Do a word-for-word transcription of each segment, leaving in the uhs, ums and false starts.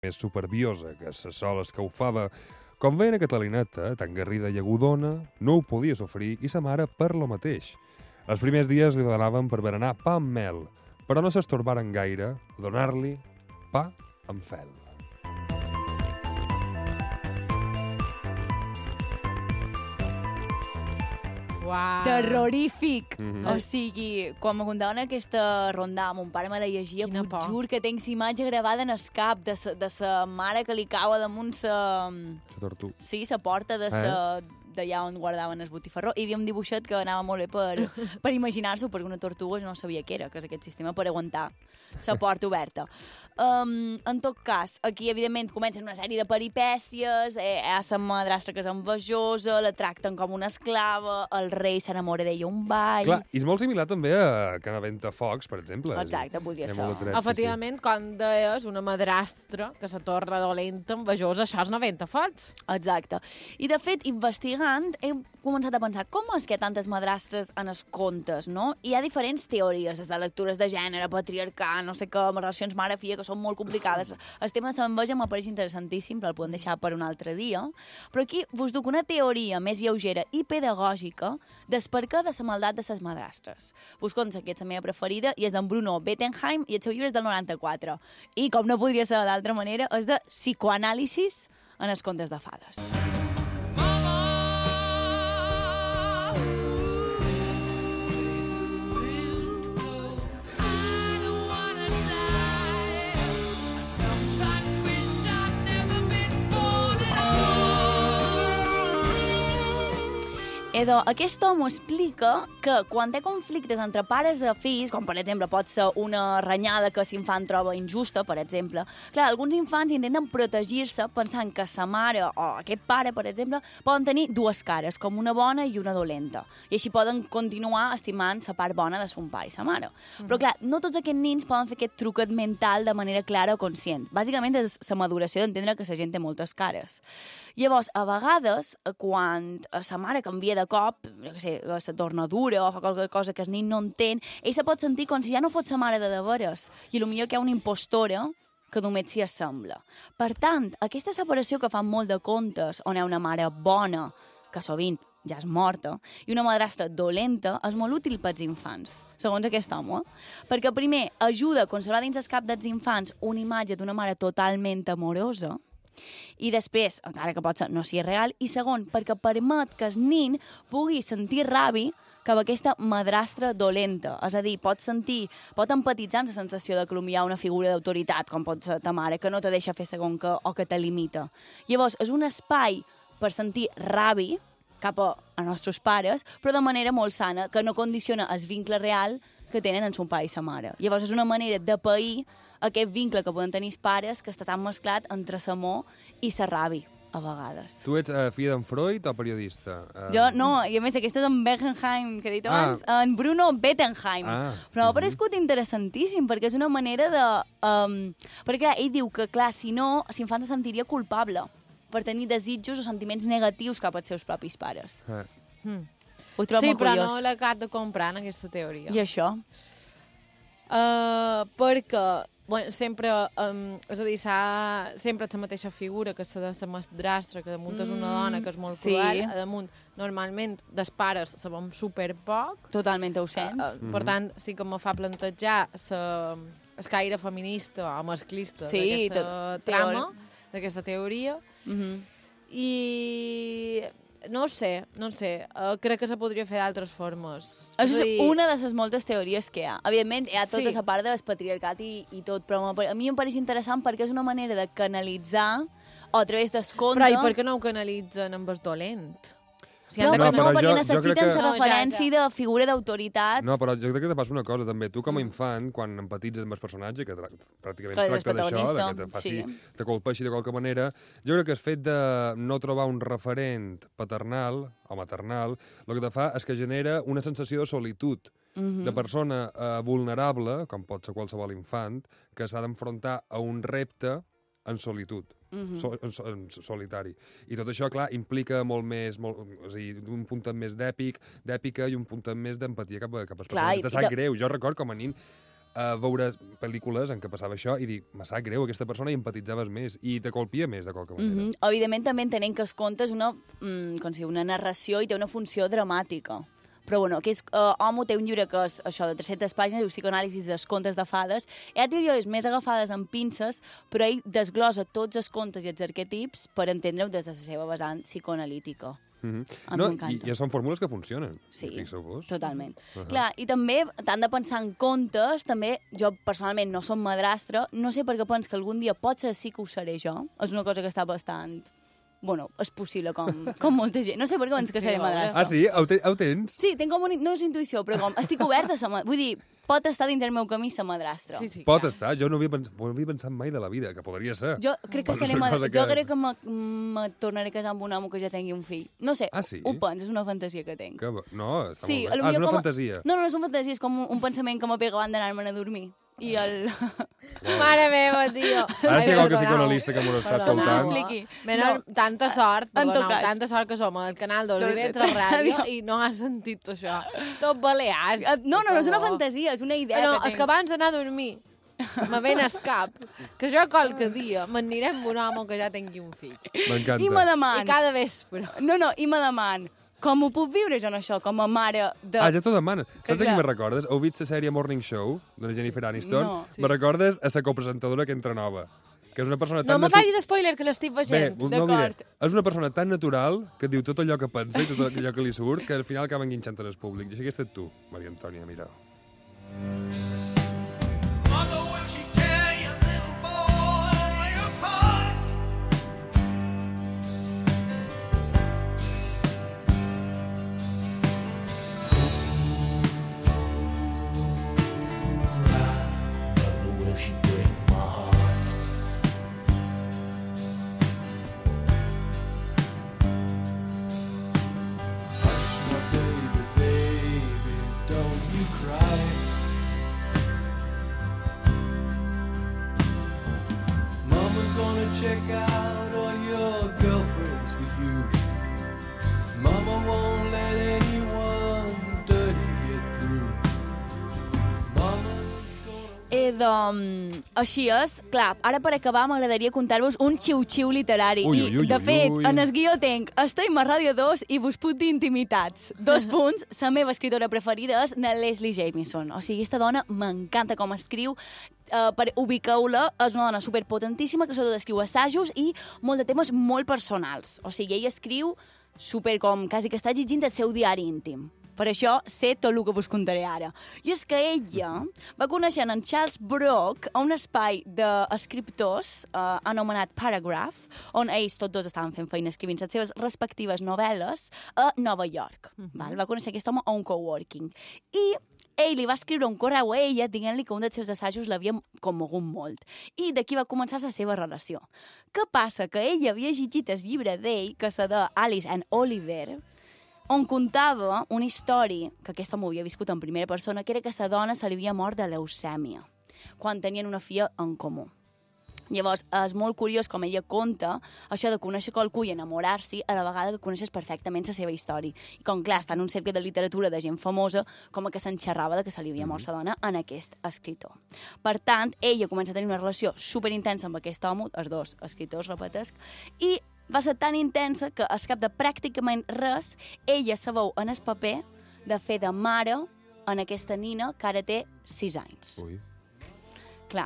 més superbiosa que se sol escaufava. Com veia a Catalineta, tan garrida i agudona, no ho podia sofrir i sa mare per lo mateix. Els primers dies li donaven per berenar pa amb mel, però no s'estorbaren gaire a donar-li pa amb fel. Uau. Terrorífic! Mhm. O sigui, quan me contaven aquesta ronda, mon pare me la llegia, Quina vos por. jur que tenc la imatge gravada en el cap de sa, de sa mare que li cau a damunt sa... La tortuga. Sí, la porta de sa... d'allà on guardaven el botifarró. I havia un dibuixet que anava molt bé per, per imaginar-s'ho, perquè una tortuga no sabia què era, que és aquest sistema per aguantar la porta oberta. Um, en tot cas, aquí, evidentment, comencen una sèrie de peripècies, eh, hi ha la madrastra que és envejosa, la tracten com una esclava, el rei s'enamora d'ella un ball... Clar, i és molt similar també a Canaventa Fox, per exemple. Exacte, podria Hi ha ser. molt de tret, sí, Efectivament, quan deies una madrastra que se torna dolenta, envejosa, això és noventa fots. Exacte. I, de fet, investigant, he començat a pensar com és que hi ha tantes madrastres en els contes, no? I hi ha diferents teories, des de lectures de gènere, patriarcat, no sé què, relacions mare-filla, que són molt complicades. El tema de l'enveja m'apareix interessantíssim, però el podem deixar per un altre dia. Però aquí vos duc una teoria més lleugera i pedagògica del perquè de la maldat de les madrastres. Vos conto que és la meva preferida i és d'en Bruno Bettenheim i el seu llibre és del noranta-quatre. I, com no podria ser d'altra manera, és de psicoanàlisis en els contes de fades. Edo, aquest home explica que quan hi ha conflictes entre pares i fills, com per exemple pot ser una renyada que l'infant troba injusta, per exemple, clar, alguns infants intenten protegir-se pensant que sa mare o aquest pare, per exemple, poden tenir dues cares, com una bona i una dolenta, i així poden continuar estimant la part bona de son pare i sa mare. Mm-hmm. Però clar, no tots aquests nins poden fer aquest truquet mental de manera clara o conscient. Bàsicament és la maduració d'entendre que la gent té moltes cares. Llavors, a vegades, quan sa mare canvia de cop, jo què sé, se torna dura o fa qualque cosa que el nin no entén, ell se pot sentir com si ja no fos sa mare de de veres, i potser que hi ha una impostora que només s'hi assembla. Per tant, aquesta separació que fan molt de contes, on hi ha una mare bona, que sovint ja és morta, i una madrastra dolenta, és molt útil pels infants, segons aquest home. Perquè, primer, ajuda a conservar dins el cap dels infants una imatge d'una mare totalment amorosa, i després, encara que pot ser no sigui real, i segon, perquè permet que el nin pugui sentir ràbia cap a aquesta madrastra dolenta. És a dir, pot sentir, pot empatitzar amb la sensació de que hi ha una figura d'autoritat, com pot ser ta mare, que no te deixa fer segon que, o que te limita. Llavors, és un espai per sentir ràbia cap a, a nostres pares, però de manera molt sana, que no condiciona el vincle real que tenen en son pare i sa mare. Llavors, és una manera de pair aquest vincle que poden tenir els pares que està tan mesclat entre l'amor i la ràbia, a vegades. Tu ets uh, filla d'en Freud o periodista? Uh... Jo, no, i a més aquesta és en Bettenheim, que he dit abans, Ah. en Bruno Bettenheim. Ah. Però m'ha Mhm. paregut interessantíssim, perquè és una manera de... Um, perquè clar, ell diu que, clar, si no, l'infant se sentiria culpable per tenir desitjos o sentiments negatius cap als seus propis pares. Eh. Mm. Ho trobo Sí, molt però curiós. no l'acabo de comprar en aquesta teoria. I això? Uh, perquè bueno, sempre, um, és a dir, sempre és la mateixa figura que la de la madrastra, que damunt mm, és una dona que és molt sí. cruel, a damunt, normalment, dels pares sabem superpoc. Totalment ausents. Uh, uh, mm -hmm. Per tant, sí que me fa plantejar sa, el caire feminista o masclista sí, d'aquesta te trama, d'aquesta teoria. Mm -hmm. I no ho sé, no ho sé. Uh, crec que se podria fer d'altres formes. És És a dir, una de les moltes teories que hi ha. Evidentment, hi ha tota Sí. la part del patriarcat i, i tot, però a mi em pareix interessant perquè és una manera de canalitzar o a través del conte... Però i per què no ho canalitzen amb el dolent? Si No, han de no, No, no, però perquè jo- jo necessiten crec que- la No, ja, referència ja. de figura d'autoritat. No, però jo crec que te passa una cosa, també. Tu, com a Mm. infant, quan empatitzes amb el personatge, que tra pràcticament Que és el tracta d'això, de protagonista, que te faci, sí. te colpeixi de qualque manera, jo crec que el fet de no trobar un referent paternal o maternal, el que te fa és que genera una sensació de solitud, Mhm. de persona eh, vulnerable, com pot ser qualsevol infant, que s'ha d'enfrontar a un repte en solitud. Mhm. So, en, so- en solitari. I tot això, clar, implica molt més, molt, és a dir, un punt més d'èpic, d'èpica i un punt més d'empatia cap, a, cap als Clar, personatges. i- Te i sap de- greu. Jo record com a nin a veure pel·lícules en què passava això i dir, me sap greu, aquesta persona, i empatitzaves més, i te colpia més, de qualque manera. Mm -hmm. Evidentment, també entenem que es conta és una, mm, com si, una narració i té una funció dramàtica. Però, bueno, aquest uh, home té un llibre que és això, de tres-centes pàgines, diu Psicoanàlisis dels contes de fades. Hi ha teories més agafades amb pinces, però ell desglosa tots els contes i els arquetips per entendre-ho des de la seva vessant psicoanalítica. Mm -hmm. No, i, i són fórmules que funcionen. Sí, fixeu-vos. totalment. Uh -huh. Clar, i també t'han de pensar en contes, també, jo personalment no som madrastra, no sé per què penso que algun dia potser sí que ho seré jo, és una cosa que està bastant... Bueno, és possible, com, com molta gent. No sé per què penso que seré madrastra. Ah, sí? Ho, te, ho tens? Sí, tinc com una... No és intuïció, però com estic oberta a sa... Vull dir, pot estar dins el meu camí sa madrastra. Sí, sí, pot clar. estar, jo no havia, pens... no havia pensat mai de la vida, que podria ser. Jo crec que seré madrastra. Que... Jo crec que me, me tornaré a casar amb un home que ja tingui un fill. No sé, ah, sí? ho penso, és una fantasia que tinc. Que... No, està sí, molt bé. Ah, és una com... fantasia. No, no, no és una fantasia, és com un, un pensament que m'apega abans d'anar-me'n a dormir. I el... Wow. Mare meva, tio. Ara sé qualque psicoanalista que m'ho està escoltant. No m'expliqui. No, tanta sort, perdoneu, cas. tanta sort que som al canal d'Olivetra Ràdio i no has sentit això. Tot balears. No, no, no és una fantasia, és una idea no, que és que abans d'anar a dormir me ven al cap que jo qualque dia m'aniré amb un home que ja tingui un fill. M'encanta. I me deman. I cada vespre. No, no, i me deman. Com ho puc viure jo en això, com a mare de... Ah, ja t'ho demanes. Saps clar... a qui me recordes? Heu vist la sèrie Morning Show, de la Jennifer Aniston? No. Sí. Me recordes a la copresentadora que entra nova, que és una persona tan... No me facis spoiler, que l'estic veient. Bé, no diré. És una persona tan natural que diu tot allò que pensa i tot allò que li surt que al final acaba enguinxant en el públic. I així que has estat tu, Maria Antònia, mira. doncs, així és. Clar, ara per acabar m'agradaria contar-vos un xiu-xiu literari. Ui, ui, ui, I, de fet, ui. en el guió tenc Estem a Ràdio dos i vos puc dir intimitats. Dos punts. La meva escritora preferida és na Leslie Jamieson. O sigui, aquesta dona m'encanta com escriu. Uh, per ubicar-la, és una dona superpotentíssima que sobretot escriu assajos i molt de temes molt personals. O sigui, ella escriu super com quasi que està llegint el seu diari íntim. Per això sé tot el que vos contaré ara. I és que ella va conèixer en Charles Brock a un espai d'escriptors eh, anomenat Paragraph, on ells tots dos estaven fent feina escrivint les seves respectives novel·les a Nova York. Uh-huh. Val? Va conèixer aquest home a un coworking. I ell li va escriure un correu a ella dient-li que un dels seus assajos l'havia commogut molt. I d'aquí va començar la seva relació. Què passa? Que ella havia llegit el llibre d'ell, que és de Alice and Oliver, on contava una història, que aquesta m'ho havia viscut en primera persona, que era que sa dona se li havia mort de leucèmia, quan tenien una filla en comú. Llavors, és molt curiós com ella conta això de conèixer qualcú i enamorar-s'hi a la vegada que coneixes perfectament la seva història. I com, clar, està en un cercle de literatura de gent famosa, com que s'enxerrava de que se li havia mort sa dona en aquest escritor. Per tant, ella comença a tenir una relació superintensa amb aquest home, els dos escriptors, repetesc, i va ser tan intensa que, al cap de pràcticament res, ella se veu en el paper de fer de mare en aquesta nina que ara té sis anys. Ui. Clar.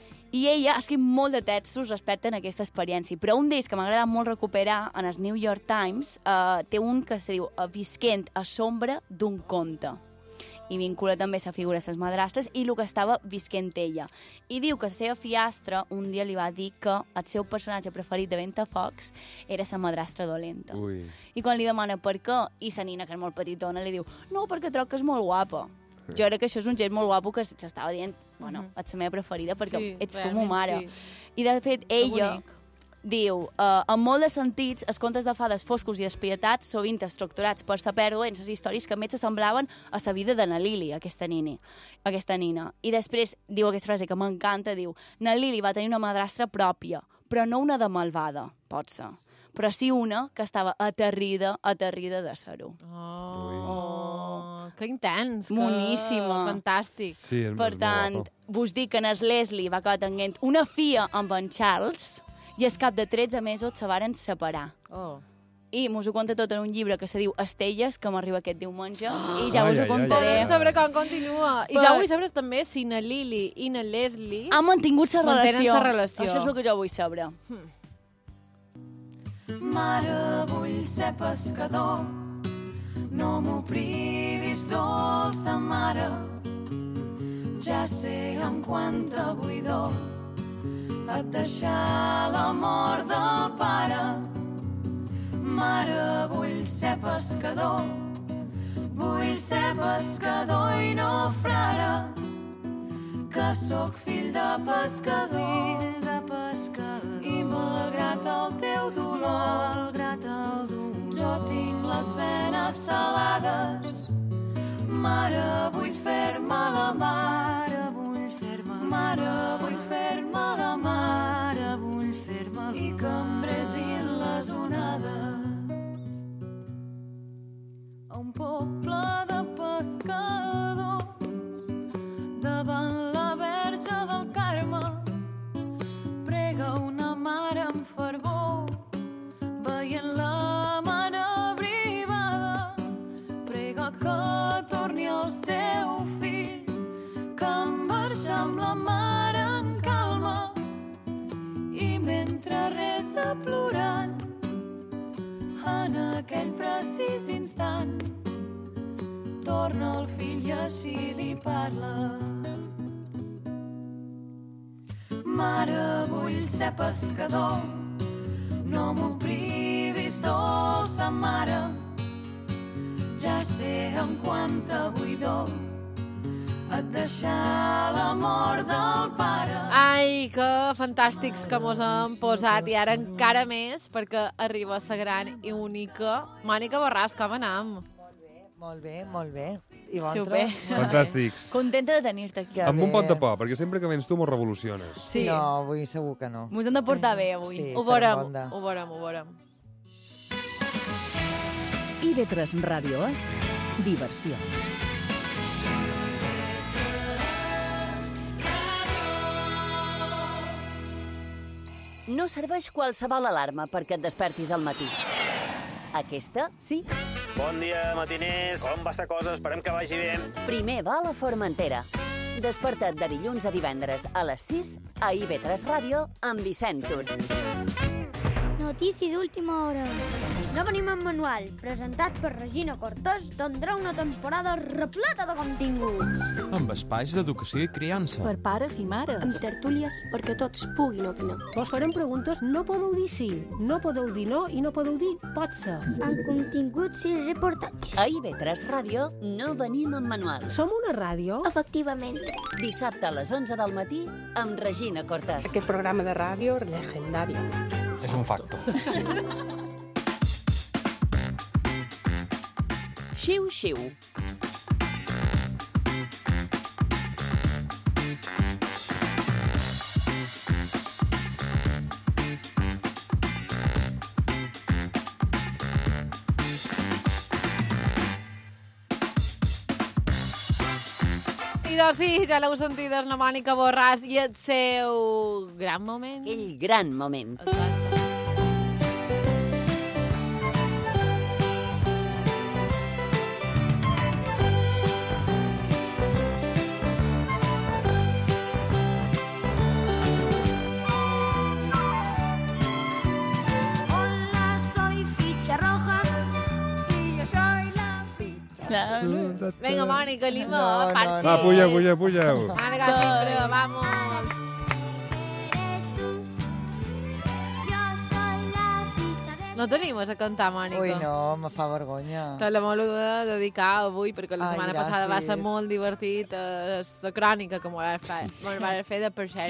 I ella ha escrit molt de textos respecte a aquesta experiència, però un d'ells que m'ha agradat molt recuperar en el New York Times eh, té un que se diu Visquent a sombra d'un conte. I vincula també la figura de les madrastres i el que estava visquent ella. I diu que la seva fiastra un dia li va dir que el seu personatge preferit de Ventafocs era la madrastra dolenta. Ui. I quan li demana per què, i la nina, que és molt petitona, li diu no, perquè trobo que és molt guapa. Jo crec que això és un gest molt guapo que s'estava dient, bueno, uh -huh. ets la meva preferida perquè sí, ets tu ma mare. Sí. I de fet, ella diu, uh, en molt de sentits, els contes de fades foscos i despietats, sovint estructurats per sa pèrdua en les històries que més s'assemblaven a la vida de na Lili, aquesta, nini, aquesta nina. I després diu aquesta frase que m'encanta, diu, na Lili va tenir una madrastra pròpia, però no una de malvada, pot ser, però sí una que estava aterrida, aterrida de ser-ho. Oh, Que intens. Que... Moníssima. Fantàstic. Sí, és Per molt tant, guapo. vos dic que en el Leslie va acabar tenint una filla amb en Charles i al cap de tretze mesos se varen separar. Oh. I mos ho conta tot en un llibre que se diu Estelles, que m'arriba aquest diumenge, i ja Ai, us ho ai, ai, contaré. ai, Volem saber com continua. I Per- ja vull saber també si na Lili i na Leslie... Han mantingut la Mantenen relació. sa relació. Això és el que jo vull saber. Mare, vull ser pescador, no m'ho privis, dolça mare. Ja sé amb quanta buidor et deixar l'amor del pare. Mare, vull ser pescador, vull ser pescador i no frare, que sóc fill de pescador, fill de pescador. I malgrat el teu dolor, malgrat el dolor, jo tinc les venes salades. Mare, vull fer-me la mare, vull fer-me mare, vull fer-me la mare, vull fer-me i que em bresin les onades. A un poble de pescadors, davant la verge del Carme, prega una mare amb fervor, veient la mare brivada, prega que torni el seu fill, que marxa amb la mare en calma, i mentre resa plorant, en aquell precís instant, torna el fill i així li parla. Mare, vull ser pescador, no m'ho privis, dolça mare. Ja sé amb quanta buidor et deixar l'amor del pare. Ai, que fantàstics que mos hem posat, i ara encara més, perquè arriba la gran i única Mònica Borràs. Com anem? Molt bé, molt bé. I Super. vosaltres? Fantàstics. Contenta de tenir-te aquí. Que Amb un bé. pot de por, perquè sempre que vens tu mos revoluciones. Sí. No, avui segur que no. Mos hem de portar bé avui. Sí. Ho farem veurem, onda. ho veurem, ho veurem. I V tres Ràdio és diversió. No serveix qualsevol alarma perquè et despertis al matí. Aquesta, sí. Bon dia, matiners. Com va la cosa? Esperem que vagi bé. Primer va a la Formentera. Desperta't de dilluns a divendres a les sis a I V tres Ràdio amb Vicent Tur. Notícies d'última hora. No venim en manual, presentat per Regina Cortés, tindrà una temporada repleta de continguts. Amb espais d'educació i criança. Per pares i mares. Amb tertúlies perquè tots puguin opinar. Vos farem preguntes, no podeu dir sí, no podeu dir no i no podeu dir pot ser. Amb continguts i reportatges. A I V tres Ràdio no venim en manual. Som una ràdio? Efectivament. Dissabte a les onze del matí amb Regina Cortés. Aquest programa de ràdio legendari. És un facto. Xiu, xiu. I doncs sí, ja l'heu sentit, és la Mònica Borràs i el seu gran moment. Aquell gran moment. Exacte. Hola, soy ficha roja y yo soy la ficha. Vinga, Mònica, Lima, No, no, parxis. no. Va, puja, puja, puja. Mònica, sempre, vamos. Eres tú. Yo soy la ficha de... No t'animes a cantar, Mònica? Ui, no, me fa vergonya. Te la volia dedicar avui, perquè la Ai, setmana passada va ser gràcies. molt divertit, eh, la crònica que m'ho vas fer, m'ho vas fer de Perxerxis.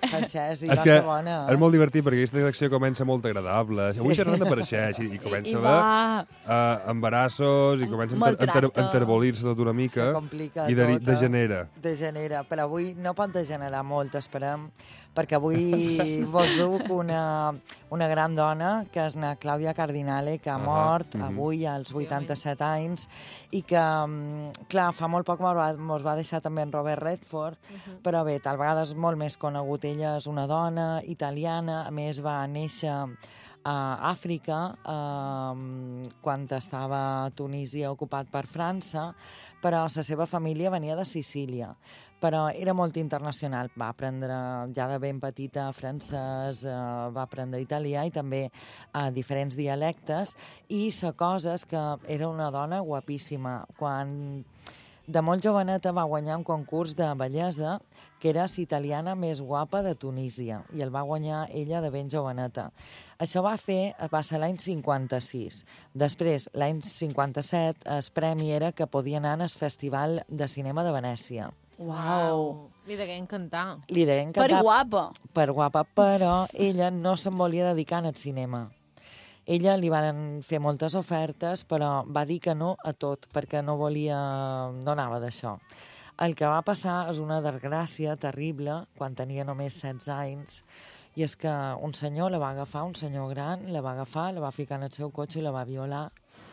Farxès, i és va que ser bona. és molt divertit perquè aquesta secció comença molt agradable. Sí. Avui xerrant de Farxès i, i comença I a va... haver uh, embarassos i comença a enter, enter, enterbolir-se tot una mica. Se complica i de, tot. degenera. Degenera, però avui no pot degenerar molt, esperem, perquè avui vos duc una, una gran dona, que és na Clàudia Cardinale, que ha mort uh -huh. avui als vuitanta-set anys, i que, clar, fa molt poc mos va, mos va deixar també en Robert Redford, uh -huh. però bé, tal vegada és molt més conegut. Ella és una dona italiana, a més va néixer a Àfrica, eh, quan estava a Tunísia ocupat per França, però la seva família venia de Sicília. Però era molt internacional. Va aprendre ja de ben petita francès, eh, va aprendre italià i també eh, diferents dialectes, i la cosa és que era una dona guapíssima. Quan de molt joveneta va guanyar un concurs de bellesa que era la italiana més guapa de Tunísia, i el va guanyar ella de ben joveneta. Això va fer, va ser l'any cinquanta-sis. Després, l'any cinquanta-set, el premi era que podia anar al Festival de Cinema de Venècia. Uau! Li degué encantar. Li degué encantar. Per guapa. Per guapa, però ella no se'n volia dedicar al cinema. Ella li van fer moltes ofertes, però va dir que no a tot, perquè no volia... no anava d'això. El que va passar és una desgràcia terrible, quan tenia només setze anys, i és que un senyor la va agafar, un senyor gran, la va agafar, la va ficar en el seu cotxe i la va violar.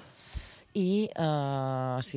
I, eh, sí,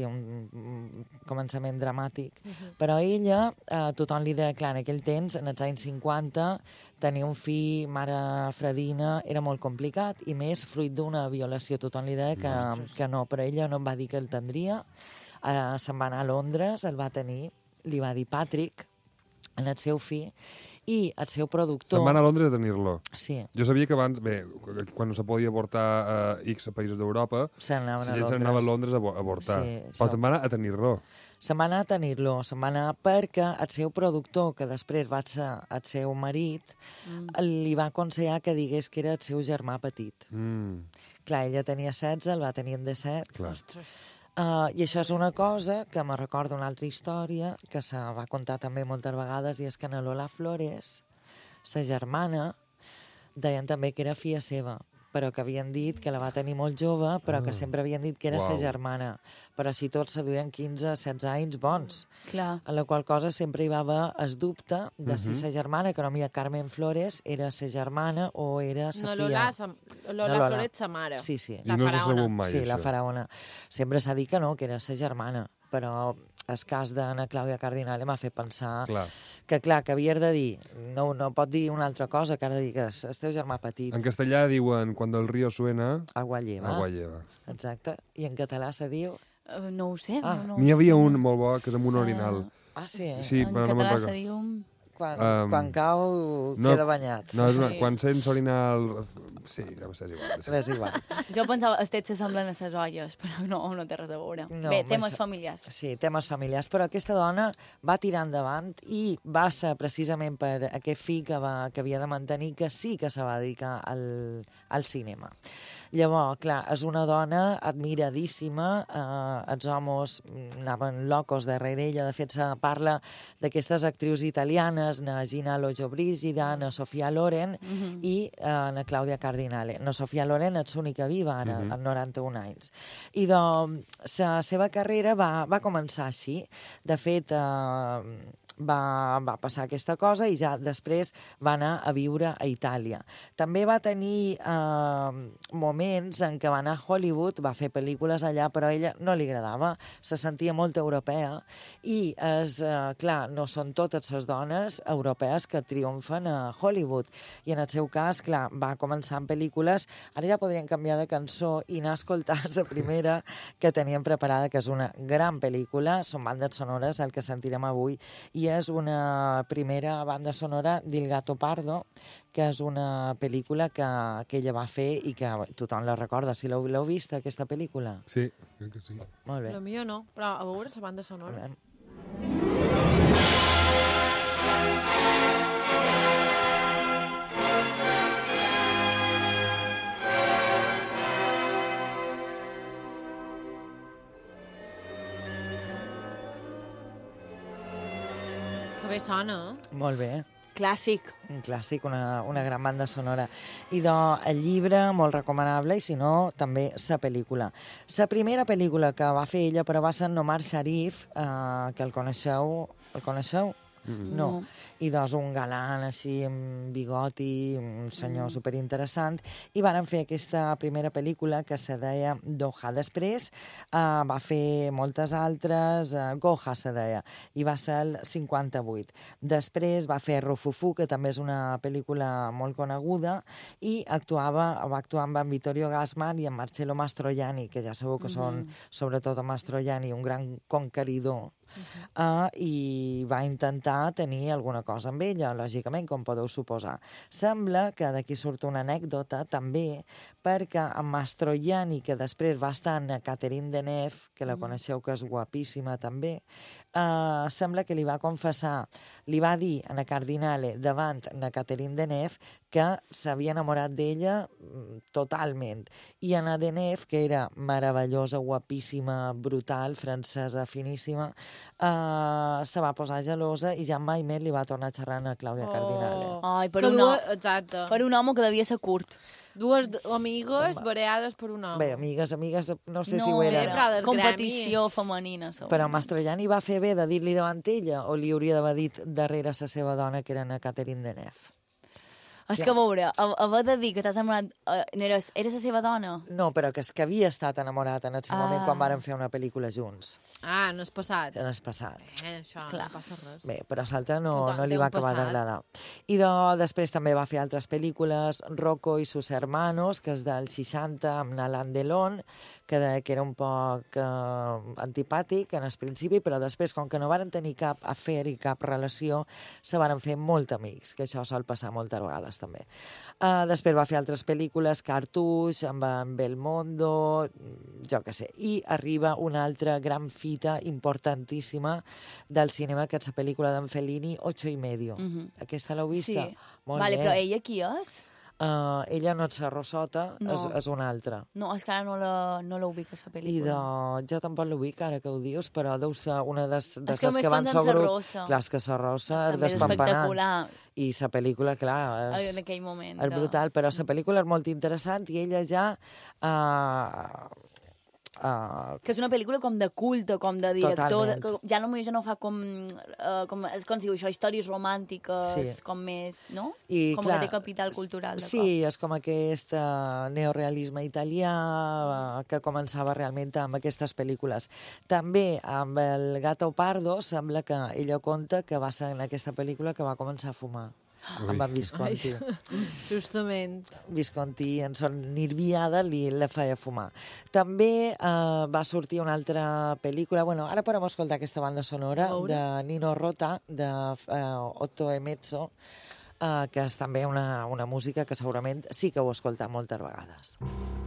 un començament dramàtic. Uh-huh. Però ella, eh, tothom li deia, clar, en aquell temps, en els anys cinquanta, tenia un fill, mare fredina, era molt complicat, i més fruit d'una violació. Tothom li deia que, que no, però ella no em va dir que el tindria. Uh, se'n va anar a Londres, el va tenir, li va dir Patrick, en el seu fill, i el seu productor... Se'n va anar a Londres a tenir-lo. Sí. Jo sabia que abans, bé, quan no se podia avortar a X països d'Europa, se'n anaven a Londres. Se n'anava a Londres a avortar. Sí, però se'n va anar a tenir-lo. Se'n va anar a tenir-lo, se'n va anar perquè el seu productor, que després va ser el seu marit, mm. li va aconsellar que digués que era el seu germà petit. Mm. Clar, ella tenia setze, el va tenir en disset. Clar. Ostres. Uh, I això és una cosa que me recorda una altra història que se va contar també moltes vegades, i és que en Lola Flores, sa germana, deien també que era filla seva, però que havien dit que la va tenir molt jove, però que sempre havien dit que era wow. sa germana. Però així tots se duien quinze setze anys bons. Clar. A la qual cosa sempre hi va haver el dubte de uh -huh. si sa germana, que no mira Carmen Flores, era sa germana o era sa no, filla. Lola, sa, Lola, no, Lola Flores, sa mare. Sí, sí. I no s'ha sabut mai, sí, això. La faraona. Sempre s'ha dit que no, que era sa germana, però el cas d'Anna Clàudia Cardinale m'ha fet pensar clar. que, clar, que havies de dir, no, no pot dir una altra cosa, que ha de dir que és el teu germà petit. En castellà diuen, quan el río suena... Agua lleva. Agua lleva. Exacte. I en català se diu... Uh, no ho sé. Ah. No, no N'hi havia sé. un molt bo, que és amb un orinal. Uh, ah, sí? Sí, en però no me'n català recordo. se diu... Quan, Um, quan cau, no, queda banyat. No, és una, Sí. quan sents orinal... Sí, no és igual. És És igual. Jo pensava, els tets s'assemblen a ses olles, però no, no té res a veure. No, Bé, temes més- familiars. Sí, temes familiars, però aquesta dona va tirar endavant i va ser precisament per aquest fill que, va, que havia de mantenir, que sí que se va dedicar al, al cinema. Llavors, clar, és una dona admiradíssima, eh, els homes anaven locos darrere ella, de fet se parla d'aquestes actrius italianes, na Gina Lollobrigida, na Sofia Loren Mhm. i eh, na Clàudia Cardinale. Na Sofia Loren és l'única viva ara, Mhm. amb noranta-un anys. I doncs, la seva carrera va, va començar així. De fet, eh, va, va passar aquesta cosa i ja després va anar a viure a Itàlia. També va tenir eh, moments en què va anar a Hollywood, va fer pel·lícules allà, però a ella no li agradava, se sentia molt europea i, és, eh, clar, no són totes les dones europees que triomfen a Hollywood. I en el seu cas, clar, va començar en pel·lícules, ara ja podrien canviar de cançó i anar a escoltar la primera que teníem preparada, que és una gran pel·lícula, són bandes sonores, el que sentirem avui, i és una primera banda sonora d'Il Gatto Pardo, que és una pel·lícula que, que ella va fer i que tothom la recorda. Si l'heu l'heu vist, aquesta pel·lícula? Sí, crec que sí. Molt bé. El millor no, però a veure la banda sonora. Que bé sona, eh? Molt bé. Clàssic. Un clàssic, una, una gran banda sonora. I de, el llibre, molt recomanable, i si no, també la pel·lícula. La primera pel·lícula que va fer ella, però va ser Nomar Sharif, eh, que el coneixeu? El coneixeu? Mm-hmm. No. I doncs un galant així amb bigoti, un senyor mm. superinteressant, i varen fer aquesta primera pel·lícula que se deia Doha. Després uh, va fer moltes altres, uh, Goha se deia, i va ser el cinquanta-vuit. Després va fer Rufufu, que també és una pel·lícula molt coneguda, i actuava, va actuar amb en Vittorio Gassman i en Marcello Mastroianni, que ja sabeu que mm-hmm. són, sobretot en Mastroianni, un gran conqueridor. Uh-huh. Uh, i va intentar tenir alguna cosa amb ella, lògicament, com podeu suposar. Sembla que d'aquí surt una anècdota també perquè en Mastroianni, que després va estar en Catherine Deneuve, que la coneixeu, que és guapíssima també, uh, sembla que li va confessar, li va dir a la Cardinale davant de Catherine Deneuve que s'havia enamorat d'ella totalment. I Anna Deneuve, que era meravellosa, guapíssima, brutal, francesa, finíssima, Uh, se va posar gelosa i ja mai més li va tornar a xerrar a Clàudia oh. Cardinale. Ai, per, que un dues, exacte. per un home que devia ser curt. Dues amigues bareades per un home. Bé, amigues, amigues, no sé no, si ho eren. Era competició femenina. Segur. Però Mastroianni va fer bé de dir-li davant ella o li hauria d'haver dit darrere la seva dona, que era na Catherine Deneuve? És ja. que, a veure, haver de dir que t'has enamorat... Uh, eres, eres la seva dona? No, però que és que havia estat enamorat en el seu ah. moment quan varen fer una pel·lícula junts. Ah, no és passat. No és passat. Eh, això Clar. no passa res. Bé, però a Salta no, Total, no li va acabar d'agradar. I de, després també va fer altres pel·lícules, Rocco i sus hermanos, que és del seixanta, amb Alain Delon, que, de, que era un poc eh, antipàtic en el principi, però després, com que no varen tenir cap afer i cap relació, se varen fer molt amics, que això sol passar moltes vegades també. Uh, després va fer altres pel·lícules, Cartouche, amb, amb Belmondo, jo què sé. I arriba una altra gran fita importantíssima del cinema, que és la pel·lícula d'en Fellini, Ocho y medio. Mm-hmm. Aquesta l'heu vista? Sí. Molt vale, bé. Però ella qui és? Uh, ella no és la Rosota, no. és, és una altra. No, és que ara no la, no l'ubic, a la pel·lícula. I de, jo tampoc l'ubic, ara que ho dius, però deu ser una de les que, que van sobre grup. Rosa. Clar, és que la Rosa és despampanant. I la pel·lícula, clar, és, en aquell moment, és brutal, però la pel·lícula és molt interessant i ella ja... Uh, Uh, que és una pel·lícula com de culte, com de director, de, que ja no, ja no fa com, uh, com, és com si diu això, històries romàntiques, sí. com més, no? I, com clar, que té capital cultural. Sí, cop. És com aquest uh, neorealisme italià uh, que començava realment amb aquestes pel·lícules. També amb el Gato Pardo sembla que ella conta que va ser en aquesta pel·lícula que va començar a fumar. Ui. Amb en Visconti. Ai, justament. Visconti, en son nirviada, li la feia fumar. També eh, va sortir una altra pel·lícula, bueno, ara podem escoltar aquesta banda sonora de Nino Rota, de eh, Otto Emezzo, eh, que és també una, una música que segurament sí que heu escoltat moltes vegades.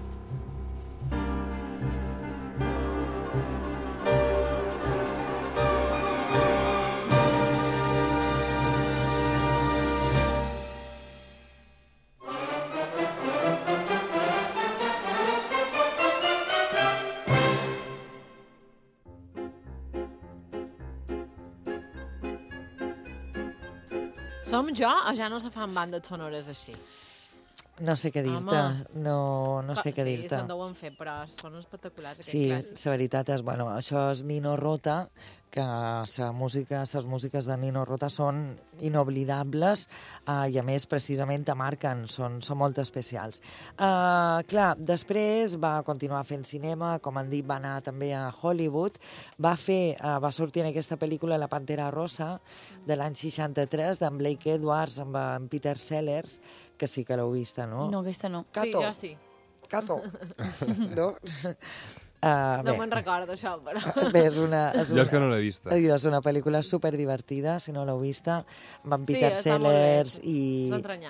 Som jo o ja no se fan bandes sonores així? No sé què dir-te, no, no sé què sí, dir-te. Sí, se'n deuen fer, però són espectaculars aquests sí, clàssics. Sí, la veritat és, bueno, això és Nino Rota, que la música, les músiques de Nino Rota són inoblidables eh, i a més precisament te marquen, són, són molt especials. Eh, clar, després va continuar fent cinema, com han dit, va anar també a Hollywood, va fer, eh, va sortir en aquesta pel·lícula La Pantera Rosa, de l'any seixanta-tres, d'en Blake Edwards, amb en Peter Sellers, que sí que l'heu vista, no? No, aquesta no. Cato. Sí, jo sí. Cato. No? Uh, no me'n recordo, això, però... Bé, és una, és una, jo és que no l'he vista. És una pel·lícula superdivertida, si no l'heu vista, amb en Peter sí, Sellers i... és entranyable.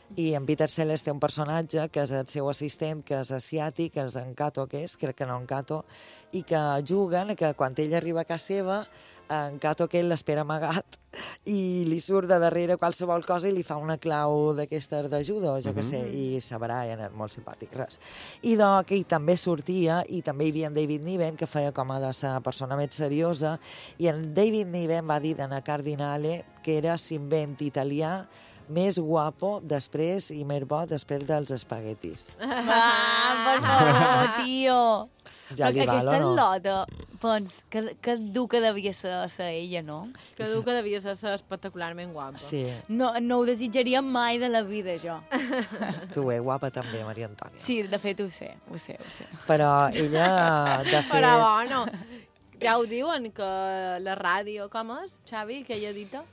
I en Peter Sellers té un personatge que és el seu assistent, que és asiàtic, que és en Kato, que és, crec que no en Kato, i que juguen, que quan ell arriba a casa seva, en Kato aquell l'espera amagat i li surt de darrere qualsevol cosa i li fa una clau d'aquestes d'ajuda, o jo què sé, i sabrà, i és molt simpàtic, res. I doncs que ell també sortia, i també hi havia en David Niven, que feia com a de la persona més seriosa, i en David Niven va dir d'Anna Cardinale que era l'invent italià més guapo després i més bo després dels espaguetis. Ah, per favor, tio! Ja li val, Aquesta o no? lota, pons, que, que dur que devia ser, ser ella, no? Que dur que devia ser, ser espectacularment guapa. Sí. No, no ho desitjaria mai de la vida, jo. Tu és guapa també, Maria Antònia. Sí, de fet ho sé, ho sé, ho sé. Però ella, de fet... Però bueno, ja ho diuen, que la ràdio, com és, Xavi, que ella dita?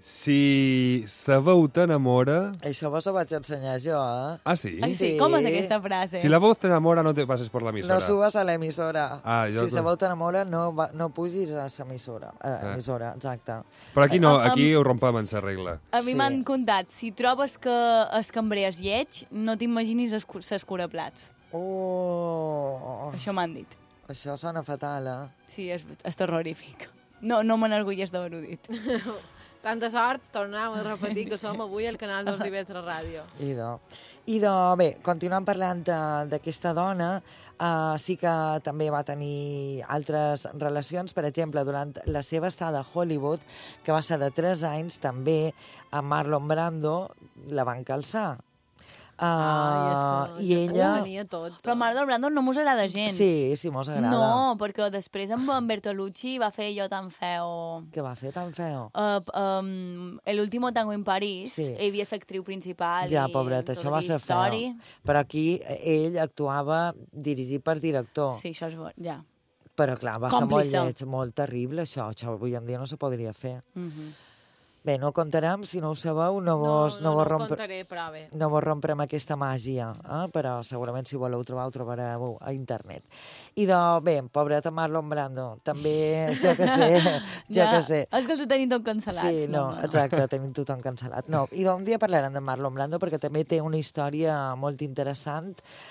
Si sa veu t'enamora... Això vos ho vaig ensenyar jo, eh? Ah, sí? Ah, sí? Com és aquesta frase? Si la veu t'enamora, no te passes per l'emissora. No subes a l'emissora. Ah, jo... Si sa veu t'enamora, no, va- no pugis a l'emissora. Eh, emissora, exacte. Però aquí no, Am- aquí ho rompem en sa regla. A mi Sí. m'han contat, si trobes que el cambrer és lleig, no t'imaginis l'escuraplats. Oh, Això m'han dit. això sona fatal, eh? Sí, és, és terrorífic. No, no m'enorgulleix d'haver-ho dit. Tanta sort, tornem a repetir que som avui al canal dos d'I V tres Ràdio. I de... I de, bé, continuant parlant de- d'aquesta dona, uh, sí que també va tenir altres relacions. Per exemple, durant la seva estada a Hollywood, que va ser de tres anys, també amb Marlon Brando la van calçar. Uh, Ai, és que I ella... ho tenia tot. Però Marlon Brando no mos agrada gens. Sí, sí, mos agrada. No, perquè després amb en Bertolucci va fer Jo tan feo... Què va fer tan feo? Uh, um, El último tango en París, Sí. ell havia l'actriu principal Ja, i pobret, tota això la va ser història. feo. Però aquí ell actuava dirigit per director. Sí, això és bo, ja. Però clar, va ser molt Còmplice. lleig, molt terrible això. Això avui en dia no se podria fer. Mhm. Bé, no ho contarem, si no ho sabeu, no vos, no, no, vos no ho rompre- contaré, però bé. no vos romprem aquesta màgia, eh? Però segurament si voleu trobar ho trobareu a internet. I de, bé, pobret Marlon Brando, també, jo que sé, jo Ja, que sé. és que els tenim tot cancel·lats. Sí, no, exacte, tenim tothom cancel·lat. No, i d'un dia parlarem de Marlon Brando perquè també té una història molt interessant,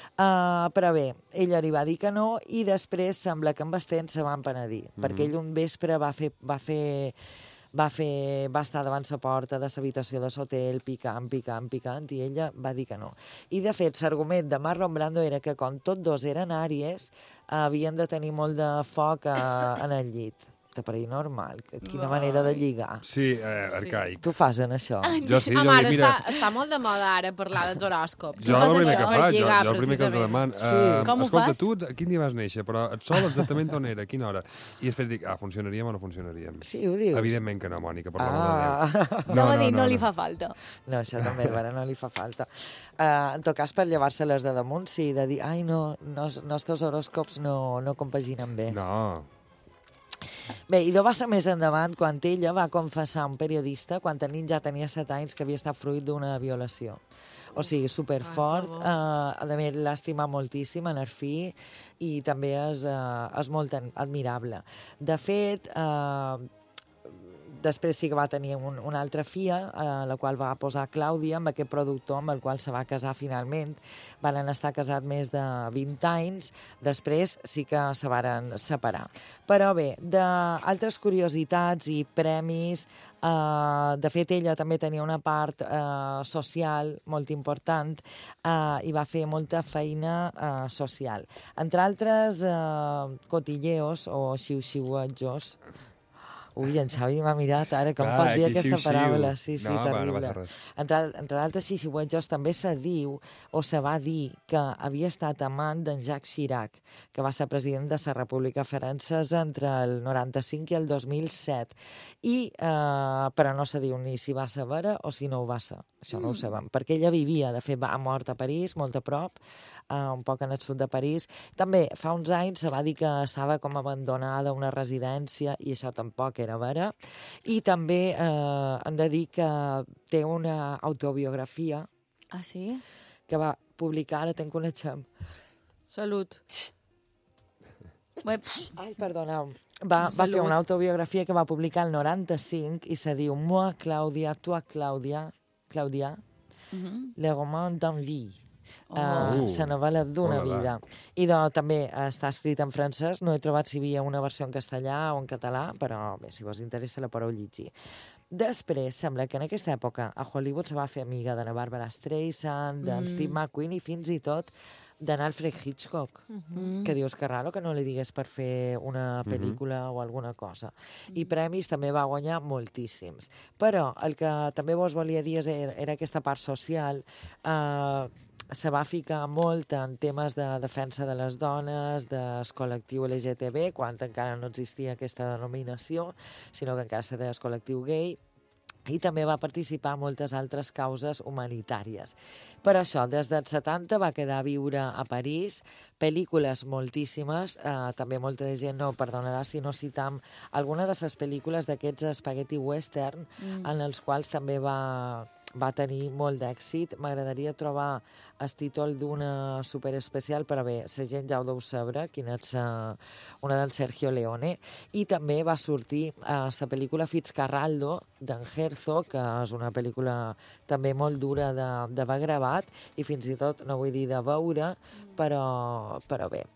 uh, però bé, ella li va dir que no i després sembla que amb Bastent se van penedir, Mhm. perquè ell un vespre va fer... Va fer va, fer, va estar davant la porta de l'habitació de l'hotel, picant, picant, picant, i ella va dir que no. I, de fet, l'argument de Marlon Brando era que, com tots dos eren àries, havien de tenir molt de foc a, en el llit. Te pareix normal? Que- Quina manera de lligar. Sí, eh, arcaic. Tu fas en això? Jo sí, Ah, jo mare, li mira... està, està molt de moda ara parlar dels horòscops. Jo Fas el primer això que per faig, jo, lligar, jo el primer que els precisament. deman... Sí. eh, Com ho escolta, fas? tu, a quin dia vas néixer? Però et sol exactament on era, a quina hora? I després dic, ah, funcionaríem o no funcionaríem? Sí, ho dius? Evidentment que no, Mònica, per Ah. l'amor de Déu. No, no, dir, no, li fa falta. No, això també, ara no li fa falta. Uh, en tot cas, per llevar-se-les de damunt, sí, de dir, ai, no, no els nostres horòscops no, no compaginen bé. No. Bé, i no va ser més endavant quan ella va confessar a un periodista, quan tenint ja tenia set anys, que havia estat fruit d'una violació. O sigui, superfort, Ai, uh, a més, l'estima moltíssim en el fill i també és, uh, és molt an- admirable. De fet, uh, després sí que va tenir un, una altra filla, eh, la qual va posar Clàudia, amb aquest productor amb el qual se va casar finalment. Van estar casats més de vint anys, després sí que se varen separar. Però bé, d'altres curiositats i premis, eh, de fet ella també tenia una part eh, social molt important eh, i va fer molta feina eh, social. Entre altres eh, cotilleos o xiu-xiuetjos. Ui, en Xavi m'ha mirat ara, com Clar, pot dir aquí aquesta xiu-xiu. paraula. Sí, sí, No, va, no terrible. passa res. Entre, entre altres xiuxiuetjos també se diu, o se va dir, que havia estat amant d'en Jacques Chirac, que va ser president de la República Francesa entre el noranta-cinc i el dos mil set. I, eh, però no se diu ni si va ser vera o si no ho va ser. Això no ho sabem. Perquè ella vivia, de fet, va mort a París, molt a prop, eh, un poc en el sud de París. També, fa uns anys se va dir que estava com abandonada a una residència i això tampoc era vera. I també eh, hem de dir que té una autobiografia Ah, sí? que va publicar, ara te'n coneixem. Salut. Web. Ai, perdoneu. Va, va Salut. fer una autobiografia que va publicar el noranta-cinc i se diu Moi, Clàudia, toi, Clàudia, Clàudia, Le roman d'envie. Oh. Uh, la novel·la d'una Oh là là. vida. I de, també està escrit en francès, no he trobat si hi havia una versió en castellà o en català, però bé, si vos interessa la podeu llegir. Després, sembla que en aquesta època a Hollywood se va fer amiga de la Barbara Streisand, d'en Mm. Steve McQueen i fins i tot d'en Alfred Hitchcock, Mhm. que dius que raro que no li digués per fer una Mhm. pel·lícula o alguna cosa. I premis també va guanyar moltíssims. Però el que també vos volia dir és- era, era aquesta part social. Eh, se va ficar molt en temes de defensa de les dones, del col·lectiu L G T B, quan encara no existia aquesta denominació, sinó que encara se deia el col·lectiu gay, i també va participar en moltes altres causes humanitàries. Per això, des dels setanta va quedar a viure a París, pel·lícules moltíssimes, eh, també molta de gent no perdonarà si no citam alguna de les pel·lícules d'aquests spaghetti western, Mm. en els quals també va, va tenir molt d'èxit. M'agradaria trobar el títol d'una superespecial, però bé, la gent ja ho deu saber, quina és uh, una d'en Sergio Leone, i també va sortir uh, la pel·lícula Fitzcarraldo, d'en Herzog, que és una pel·lícula també molt dura de- d'haver gravat, i fins i tot, no vull dir de veure, però, però bé.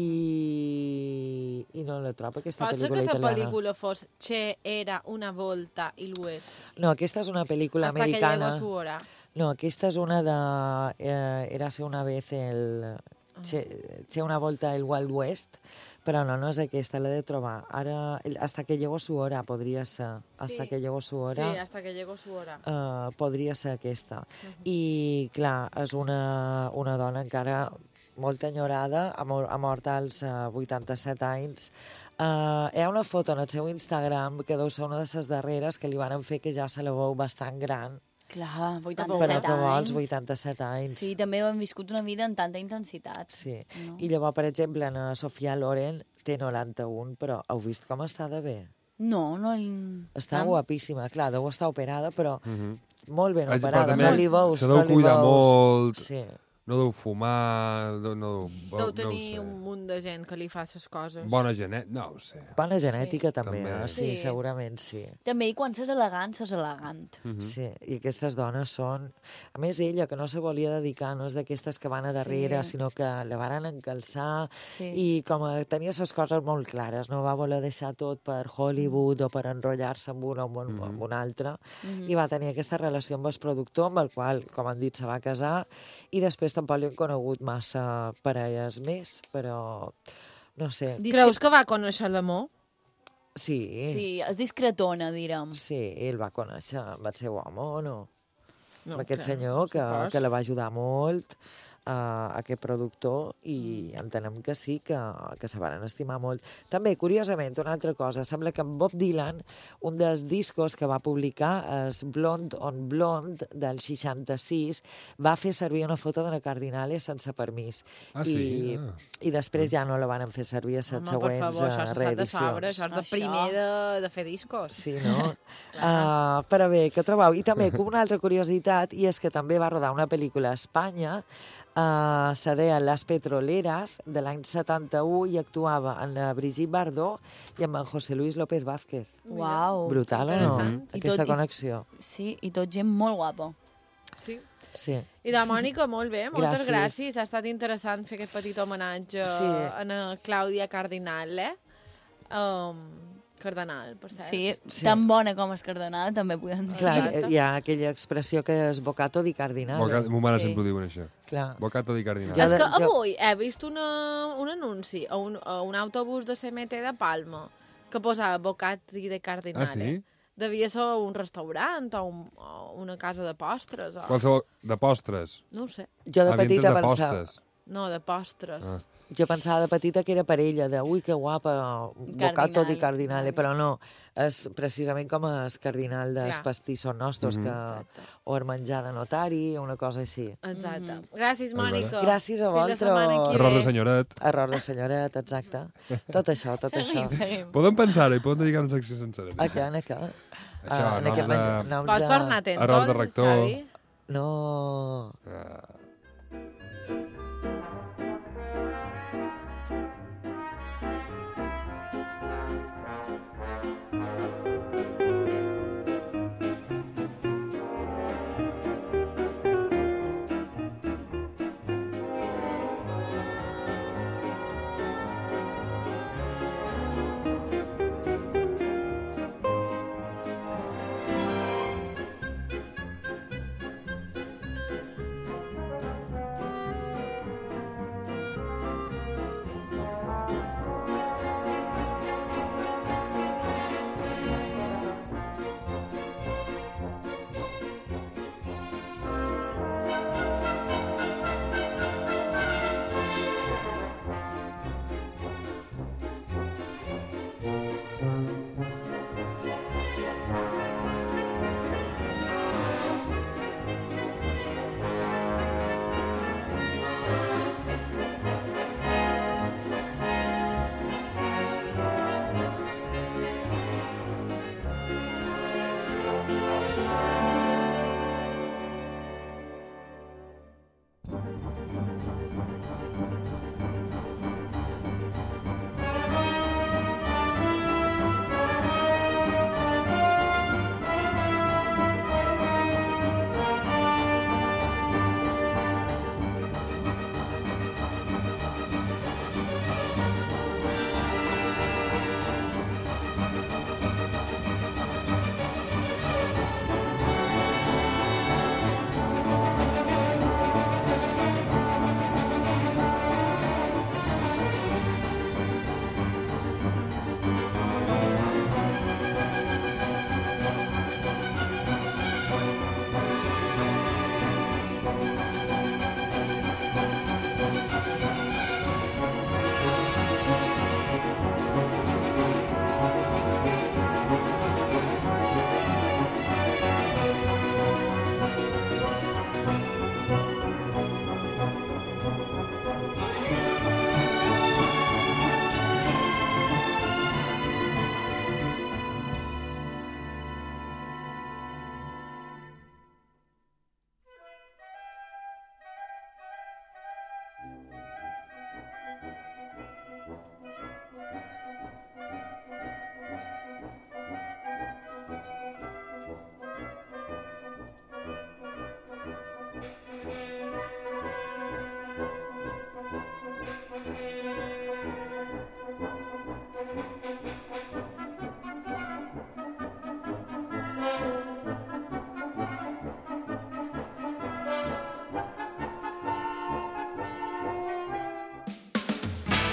I, i no la trobo, aquesta Pot ser pel·lícula que la italiana. pel·lícula fos Che era una volta i l'oest. No, aquesta és una pel·lícula Hasta que americana. llegó su hora. No, aquesta és una de... Eh, Érase una vez el... Che, che una volta el Wild West, però no, no és aquesta, l'he de trobar. Ara, el- hasta que llegó su hora, podria ser. Hasta Sí. que llegó su hora. Sí, hasta que llegó su hora. Uh, podria ser aquesta. I, clar, és una, una dona encara molt enyorada, ha, mor ha mort als uh, vuitanta-set anys. Uh, hi ha una foto en el seu Instagram que deu ser una de les darreres que li van fer que ja se la veu bastant gran. Clar, Però vuitanta-set que vols, anys. vuitanta-set anys. Sí, també hem viscut una vida amb tanta intensitat. Sí. No? I llavors, per exemple, la Sofia Loren té noranta-un, però heu vist com està de bé? No, no... Està Am- guapíssima, clar, deu estar operada, però Mhm. molt ben Ah, però operada, també no li veus, se deu no li cuidar veus. molt. Sí. No deu fumar, no, no, Deu no ho tenir sé. un munt de gent que li fa les coses. Bona genet, no ho sé. Bona genètica, sí. també, També. eh? Sí, Sí. segurament sí. També, i quan s'és elegant, s'és elegant. Mhm. Sí, i aquestes dones són... A més, ella, que no se volia dedicar, no és d'aquestes que van a darrere, Sí. sinó que la varen encalçar Sí. i com a, tenia les coses molt clares, no va voler deixar tot per Hollywood o per enrotllar-se amb un o amb, un, Mhm. amb un altre, Mhm. i va tenir aquesta relació amb el productor, amb el qual, com han dit, se va casar, i després tampoc li han conegut massa parelles més, però no sé. Creus que va conèixer l'amor? Sí. Sí, és discretona, direm. Sí, ell va conèixer amb el seu home, o no? No amb aquest sé, senyor que, supos. que la va ajudar molt, uh, aquest productor, i entenem que sí, que, que se van estimar molt. També, curiosament, una altra cosa, sembla que en Bob Dylan, un dels discos que va publicar, és Blonde on Blonde, del seixanta-sis, va fer servir una foto de la Cardinale sense permís. Ah, sí? I, Ah. I després ja no la van fer servir a les Home, per següents favor, això eh, s'ha de saber, reedicions. això és de Això. primer de, de fer discos. Sí, no? uh, però bé, què trobeu? I també, com una altra curiositat, i és que també va rodar una pel·lícula a Espanya, uh, se deia Las Petroleras, de l'any setanta-u, i actuava en la Brigitte Bardot i amb en José Luis López Vázquez. Uau. Brutal, o no? interessant. I Aquesta tot- i- connexió. Sí, i tot gent molt guapa. Sí. Sí. I de Mònica, molt bé, moltes Gràcies. gràcies. Ha estat interessant fer aquest petit homenatge Sí. a la Clàudia Cardinale. Um, Cardenal, per cert. Sí, Sí. tan bona com el cardenal, també podem dir. Clar, Exacte. hi ha aquella expressió que és bocato di cardinale. Boca- Mo mare Sí. sempre ho diuen, això. Clar. Bocato di cardinal. Ja És de- que jo- avui he vist una, un anunci a un, a un autobús de C M T de Palma que posava Bocati de Cardinale. Ah, sí? Devia ser un restaurant o, un, o una casa de postres. O... Qualsevol... De postres. No ho sé. Jo de Ah, petita havia entès de pensava... postres. No, de postres. Ah. Jo pensava de petita que era per ella, de ui, que guapa, bocato di cardinale, però no, és precisament com el cardinal dels Clar. pastissos nostres, Mhm. que, Exacte. o el menjar de notari, o una cosa així. Exacte. Mhm. Gràcies, Mònica. Gràcies a Fins la vosaltres. setmana que Error ve. de senyoret. Error de senyoret, exacte. Tot això, tot això. Seguim, seguim. Podem pensar-hi, podem dedicar una secció sencera. A què, a què? Això, Ah, en noms aquest de... men- noms Pots de- tornar-te en Error de ton, rector. Xavi? No... Ah.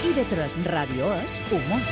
I V tres Ràdio és humor.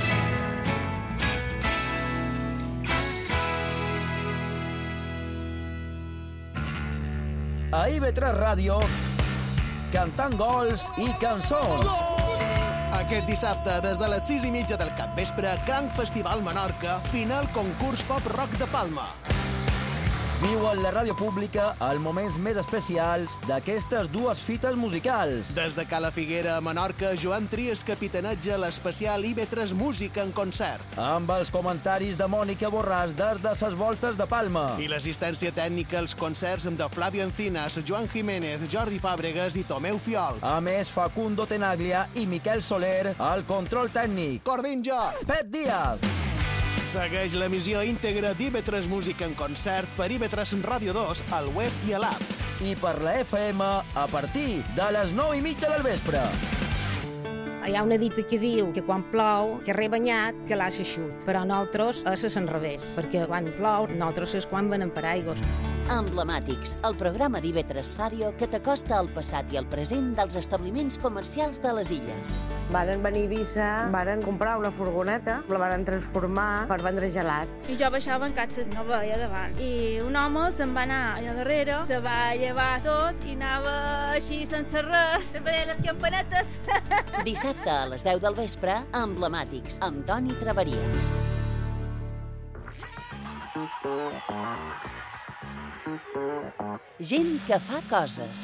A I V tres Ràdio, cantant gols i cançons. Aquest dissabte, des de les sis i mitja del capvespre, Can Festival Menorca, final concurs pop-rock de Palma. Viu en la ràdio pública els moments més especials d'aquestes dues fites musicals. Des de Cala Figuera a Menorca, Joan Trias capitaneja l'especial I V tres Música en concert. Amb els comentaris de Mònica Borràs des de ses voltes de Palma. I l'assistència tècnica als concerts de Flavio Encinas, Joan Jiménez, Jordi Fàbregas i Tomeu Fiol. A més, Facundo Tenaglia i Miquel Soler al control tècnic. Cordinjo! Pep Díaz! Segueix l'emissió íntegra d'I V tres Música en concert per I V tres Ràdio dos al web i a l'app. I per la F M a partir de les nou i mitja del vespre. Hi ha una dita que diu que quan plou, que re banyat, que l'ha xeixut. Però nosaltres és a l'enrevés, perquè quan plou, nosaltres és quan venen paraigües. Emblemàtics, el programa d'I V tres Ràdio que t'acosta al passat i al present dels establiments comercials de les illes. Varen venir a Eivissa, varen comprar una furgoneta, la varen transformar per vendre gelats. I jo baixava en catxes, no veia davant. I un home se'n va anar allà darrere, se va llevar tot i anava així sense res, sempre deia les campanetes. Dissabte a les deu del vespre, Emblemàtics, amb Toni Traveria. Gent que fa coses.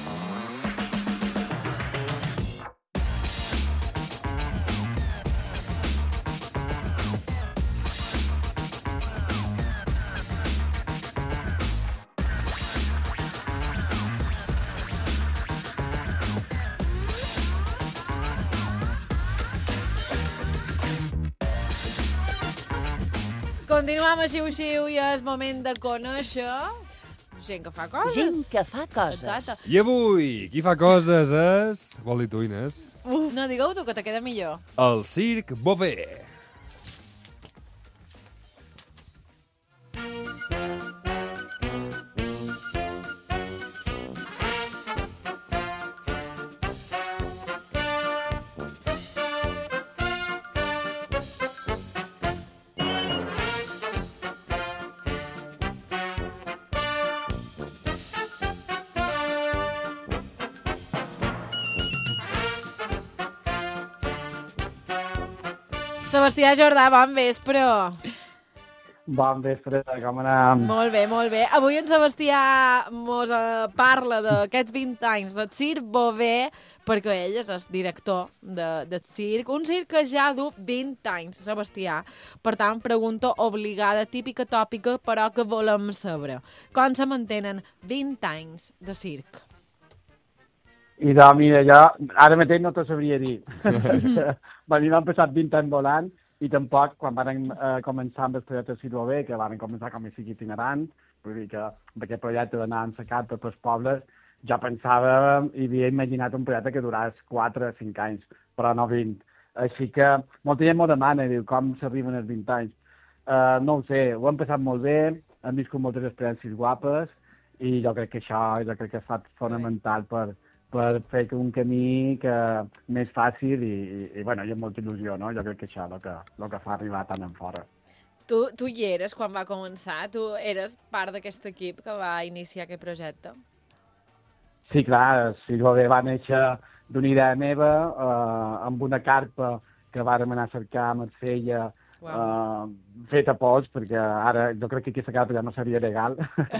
Continuem a xiu-xiu i és moment de conèixer gent que fa coses. Gent que fa coses. Exacte. I avui, qui fa coses és... Vol dir tu, Inés? Uf, no, digueu tu, que te queda millor. El Circ Beauvais. Sebastià Jordà, bon vespre. Bon vespre, com anem? Molt bé, molt bé. Avui en Sebastià mos eh, parla d'aquests vint anys del Circ Beauvais, perquè ell és el director de, del circ. Un circ que ja du vint anys, Sebastià. Per tant, pregunta obligada, típica, tòpica, però que volem saber. Com se mantenen vint anys de circ? I de, mira, jo ara mateix no t'ho sabria dir. Venim, han passat vint anys volant i tampoc, quan van eh, començar amb el projecte Circ Beauvais, que van començar com a circ itinerant, vull dir que amb aquest projecte d'anar ensacat per els pobles, jo pensava i havia imaginat un projecte que durés quatre o cinc anys, però no vint. Així que molta gent m'ho demana, diu, com s'arriben els vint anys. Uh, no ho sé, ho hem passat molt bé, hem viscut moltes experiències guapes i jo crec que això jo crec que ha estat fonamental per per fer un camí que més fàcil i, i, i, bueno, i amb molta il·lusió, no? Jo crec que això és el que, el que fa arribar tant en fora. Tu, tu hi eres quan va començar? Tu eres part d'aquest equip que va iniciar aquest projecte? Sí, clar, Circ Beauvais va néixer d'una idea meva, eh, amb una carpa que vàrem anar a cercar a Marsella, wow. eh, feta a pols, perquè ara jo crec que aquesta carpa ja no seria legal.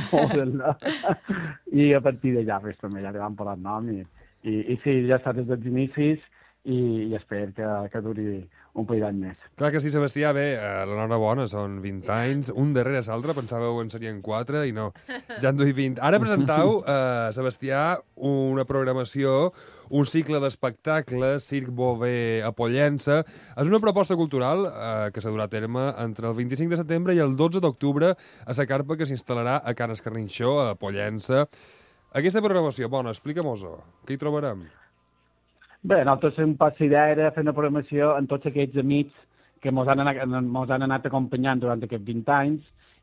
I a partir d'allà, pues, també ja li vam posar el nom i, i, i sí, ja està des dels inicis i, i espero que, que duri un parell d'any més. Clar que sí, Sebastià, bé, eh, l'enhorabona, són vint anys, un darrere l'altre, pensàveu en serien quatre i no, ja en duim vint. Ara presentau, eh, Sebastià, una programació, un cicle d'espectacles, Circ Beauvais a Pollença. És una proposta cultural eh, que s'ha durat a terme entre el vint-i-cinc de setembre i el dotze d'octubre a la carpa que s'instal·larà a Can Escarninxó, a Pollença. Aquesta programació, bona, explica-mos-ho. Què hi trobarem? Bé, nosaltres un pas idea era fer una programació amb tots aquests amics que ens han, anat, mos han anat acompanyant durant aquests vint anys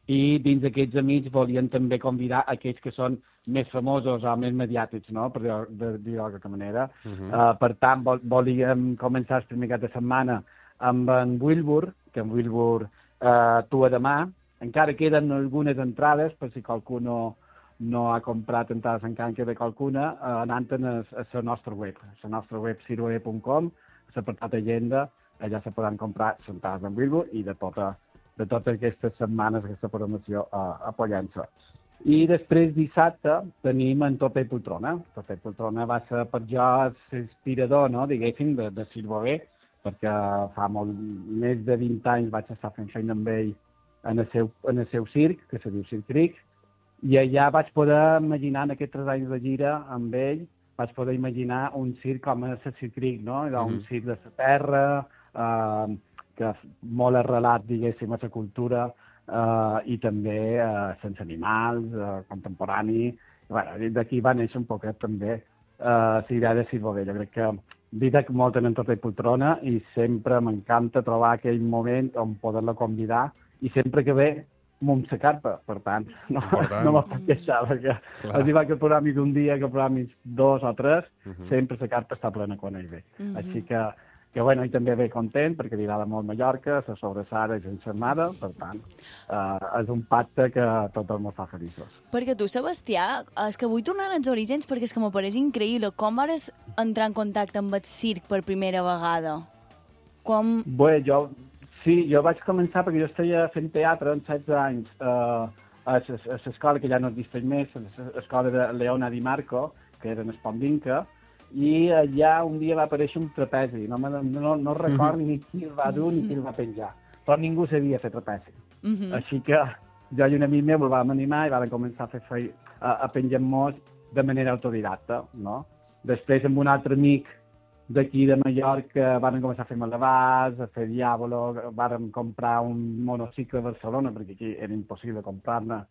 i dins d'aquests amics volien també convidar aquells que són més famosos o més mediàtics, no?, per dir-ho d'alguna manera. Uh -huh. uh, per tant, vol, volíem començar el primer cap de setmana amb en Wilbur, que en Wilbur uh, actua demà. Encara queden algunes entrades, per si qualcú no, no ha comprat entrades encara queda qualcuna, uh, anant a la nostra web, la nostra web siroe punt com, l'apartat agenda, allà se poden comprar entrades en Wilbur i de tota de totes aquestes setmanes, aquesta programació uh, apoyant-se. I després dissabte tenim en Tota i Poltrona. Tota i Poltrona va ser per jo l'inspirador, no?, diguéssim, de, de Sir Bové, perquè fa molt, més de vint anys vaig estar fent feina amb ell en el seu, en el seu circ, que se diu Circ Cric, i allà vaig poder imaginar, en aquests tres anys de gira amb ell, vaig poder imaginar un circ com el Circ Cric, no?, mm-hmm. un circ de la terra, eh, que molt arrelat, diguéssim, a la cultura eh, i també eh, sense animals, eh, contemporani. Bueno, d'aquí va néixer un poquet també eh, la idea de Sir Bové. Jo crec que vida molt en Tota i Poltrona i sempre m'encanta trobar aquell moment on poder-la convidar i sempre que ve amb la carpa, per tant, no, no me pot queixar, perquè els hi va que el programa és un dia, que el programa és dos o tres, uh -huh. sempre la carpa està plena quan ell ve. Uh -huh. Així que que bueno, ell també ve content, perquè li agrada molt Mallorca, la sobrassada és enfermada, per tant, eh, és un pacte que a tots ens fa feliços. Perquè tu, Sebastià, és que vull tornar als orígens perquè és que m'apareix increïble. Com vas entrar en contacte amb el circ per primera vegada? Com... Bé, jo, sí, jo vaig començar perquè jo estava fent teatre en setze anys eh, a l'escola, que ja no existeix més, l'escola de Leona Di Marco, que era en Espondinca, i allà un dia va aparèixer un trapezi. No, no, no record ni qui el va dur ni qui el va penjar, però ningú sabia fer trapezi. Uh -huh. Així que jo i un amic meu el vam animar i vam començar a fer fe... a, a penjar-nos de manera autodidacta, no? Després, amb un altre amic d'aquí de Mallorca, vam començar a fer malabars, a fer diàbolo, vam comprar un monocicle a Barcelona, perquè aquí era impossible comprar-ne,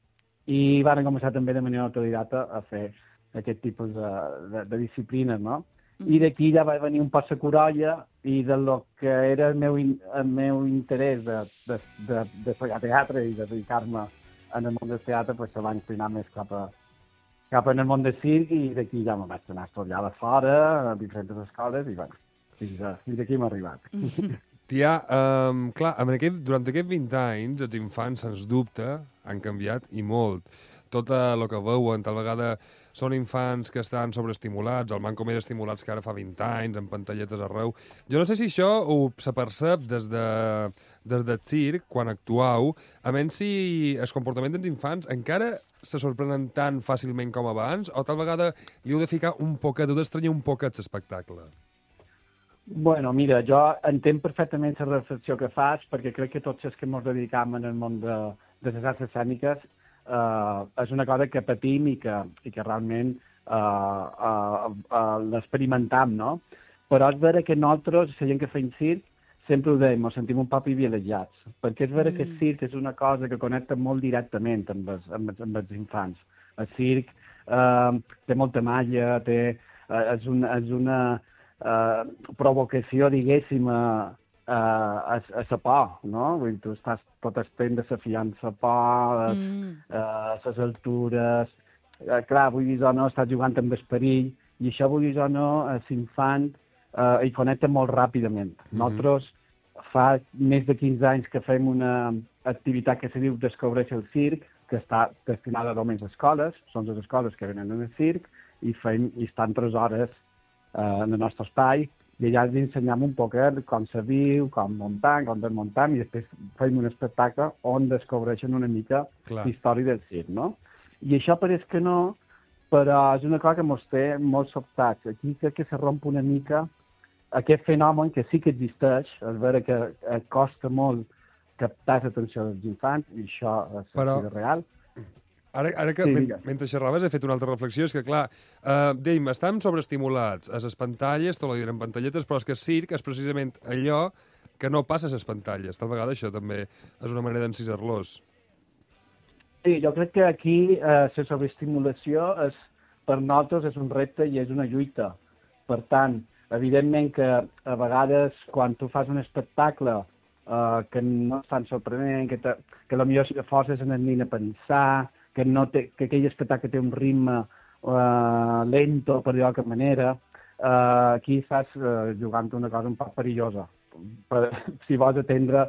i vam començar també de manera autodidacta a fer aquest tipus de, de, de disciplines, no? Mm. I d'aquí ja va venir un poc la corolla i de lo que era el meu, el meu interès de, de, de, de fer teatre i de dedicar-me en el món del teatre, pues, se va inclinar més cap, a, cap en el món del circ i d'aquí ja me vaig anar a estudiar a fora, a diferents escoles, i bueno, fins, a, fins aquí hem arribat. Mm. Tia, um, clar, amb aquest, durant aquests vint anys, els infants, sens dubte, han canviat i molt. Tot el que veuen, tal vegada són infants que estan sobreestimulats, el manco més estimulats que ara fa vint anys, amb pantalletes arreu. Jo no sé si això ho se percep des, de, des del circ, quan actuau, a menys si el comportament dels infants encara se sorprenen tan fàcilment com abans, o tal vegada li heu de ficar un poquet, heu d'estranyar un poquet l'espectacle. Bueno, mira, jo entenc perfectament la reflexió que fas, perquè crec que tots els que ens dedicam en el món de, de les arts escèniques Uh, és una cosa que patim i que, i que realment uh, uh, uh, l'experimentam, no? Però és vera que nosaltres, la gent que fem circ, sempre ho dèiem, ens sentim un poc privilegiats, perquè és vera mm. que el circ és una cosa que connecta molt directament amb els, amb els, amb els infants. El circ uh, té molta màgia, té, uh, és, una, és una uh, provocació, diguéssim, uh, Uh, a, a la por, no? Vull dir, tu estàs tot el temps desafiant la por, mm. uh, les altures... Uh, clar, vull dir, o no, estàs jugant amb el perill, i això, vull dir, o no, l'infant uh, hi connecta molt ràpidament. Mm -hmm. Nosaltres fa més de quinze anys que fem una activitat que se diu Descobreix el circ, que està destinada només a escoles, són les escoles que venen en el circ, i, fem, i estan tres hores uh, en el nostre espai, i allà els ensenyam un poquet com se viu, com muntant, com desmuntant, i després fem un espectacle on descobreixen una mica la història del circ, no? I això pareix que no, però és una cosa que ens té molt sobtats. Aquí crec que se romp una mica aquest fenomen que sí que existeix, és vera que costa molt captar l'atenció dels infants, i això és però... real. Ara, ara que, sí, men mentre xerraves, he fet una altra reflexió, és que, clar, eh, dèiem, estem sobreestimulats a les pantalles, tot ho direm pantalletes, però és que el circ és precisament allò que no passa a les pantalles. Tal vegada això també és una manera d'encisar-los. Sí, jo crec que aquí eh, la sobreestimulació és, per nosaltres és un repte i és una lluita. Per tant, evidentment que a vegades quan tu fas un espectacle uh, que no és tan sorprenent, que, te, que potser forces en el nen a pensar, que, no té, que aquell espectacle té un ritme uh, lento, per dir-ho d'alguna manera, uh, aquí estàs uh, jugant una cosa un poc perillosa, per, si vols atendre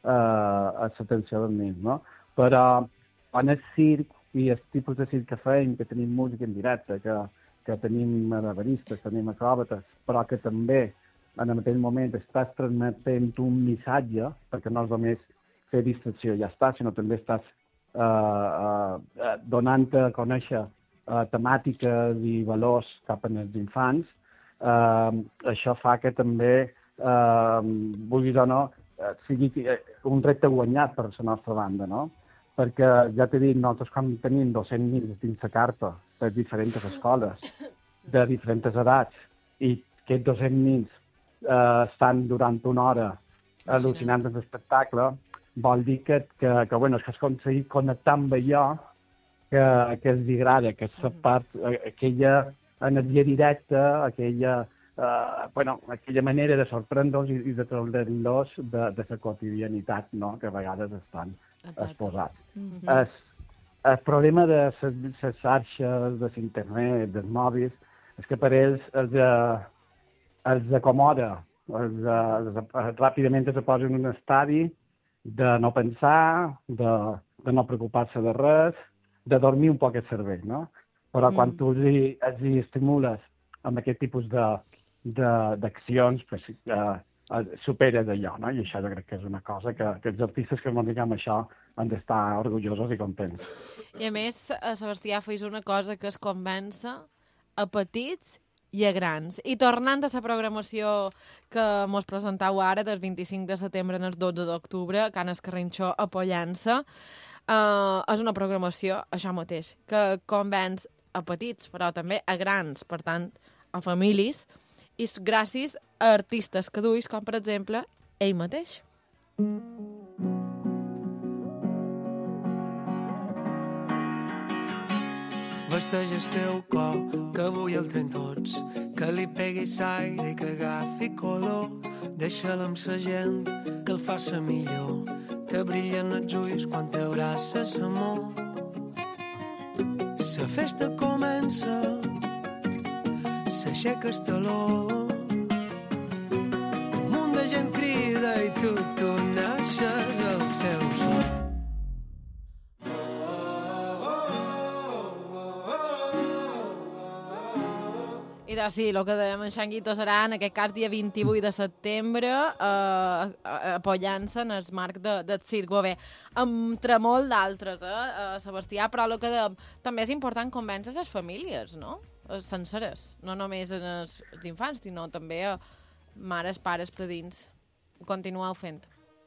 uh, l'atenció del nen, no? Però en el circ i el tipus de circ que feim, que tenim música en directe, que, que tenim malabaristes, tenim acròbates, però que també en el mateix moment estàs transmetent un missatge, perquè no és només fer distracció i ja està, sinó també estàs uh, uh, donant a conèixer uh, temàtiques i valors cap als infants. Uh, això fa que també, uh, vulguis o no, uh, sigui un repte guanyat per la nostra banda, no? Perquè, ja t'he dit, nosaltres quan tenim dos-cents nens dins la carta de diferents escoles, de diferents edats, i aquests dos-cents nens eh, estan durant una hora al·lucinant amb l'espectacle, vol dir que, que, que, bueno, que has aconseguit connectar amb allò que, que els agrada, que és la part, aquella energia directa, aquella, eh, bueno, aquella manera de sorprendre-los i, i de treure-los de, de la quotidianitat, no?, que a vegades estan exposats. Mm-hmm. el, el problema de les xarxes, de l'internet, dels mòbils, és que per ells els, uh, els acomoda, els, uh, els, uh, ràpidament es posen en un estadi de no pensar, de, de no preocupar-se de res, de dormir un poc el cervell, no? Però mm. quan tu els hi, els hi estimules amb aquest tipus d'accions, pues, uh, superes allò, no? I això jo crec que és una cosa que, que els artistes que es dediquem a això han d'estar orgullosos i contents. I a més, a Sebastià, feis una cosa que es convença a petits i a grans. I tornant a la programació que mos presentau ara, del vint-i-cinc de setembre al dotze d'octubre, Can Escarrinxó a Pollença, eh, és una programació, això mateix, que convenç a petits, però també a grans, per tant, a famílies, i gràcies a artistes que duis, com per exemple ell mateix. Vesteix el teu cor, que avui el tren tots, que li pegui l'aire i que agafi color. Deixa'l amb sa gent, que el fa sa millor. Te brillen els ulls quan t'abraces, amor. Sa festa comença, s'aixeca el taló. Un munt de gent crida i tu, tu naixes al seu son. I doncs sí, el que dèiem en Xanguito serà, en aquest cas, dia vint-i-vuit de setembre, eh, apoyant-se en el marc de, del Circ Bové. Entre molt d'altres, eh, Sebastià, però el que dèiem, també és important convèncer les famílies, no?, senceres, no només en els, els infants, sinó també a mares, pares, predins. Ho continueu fent.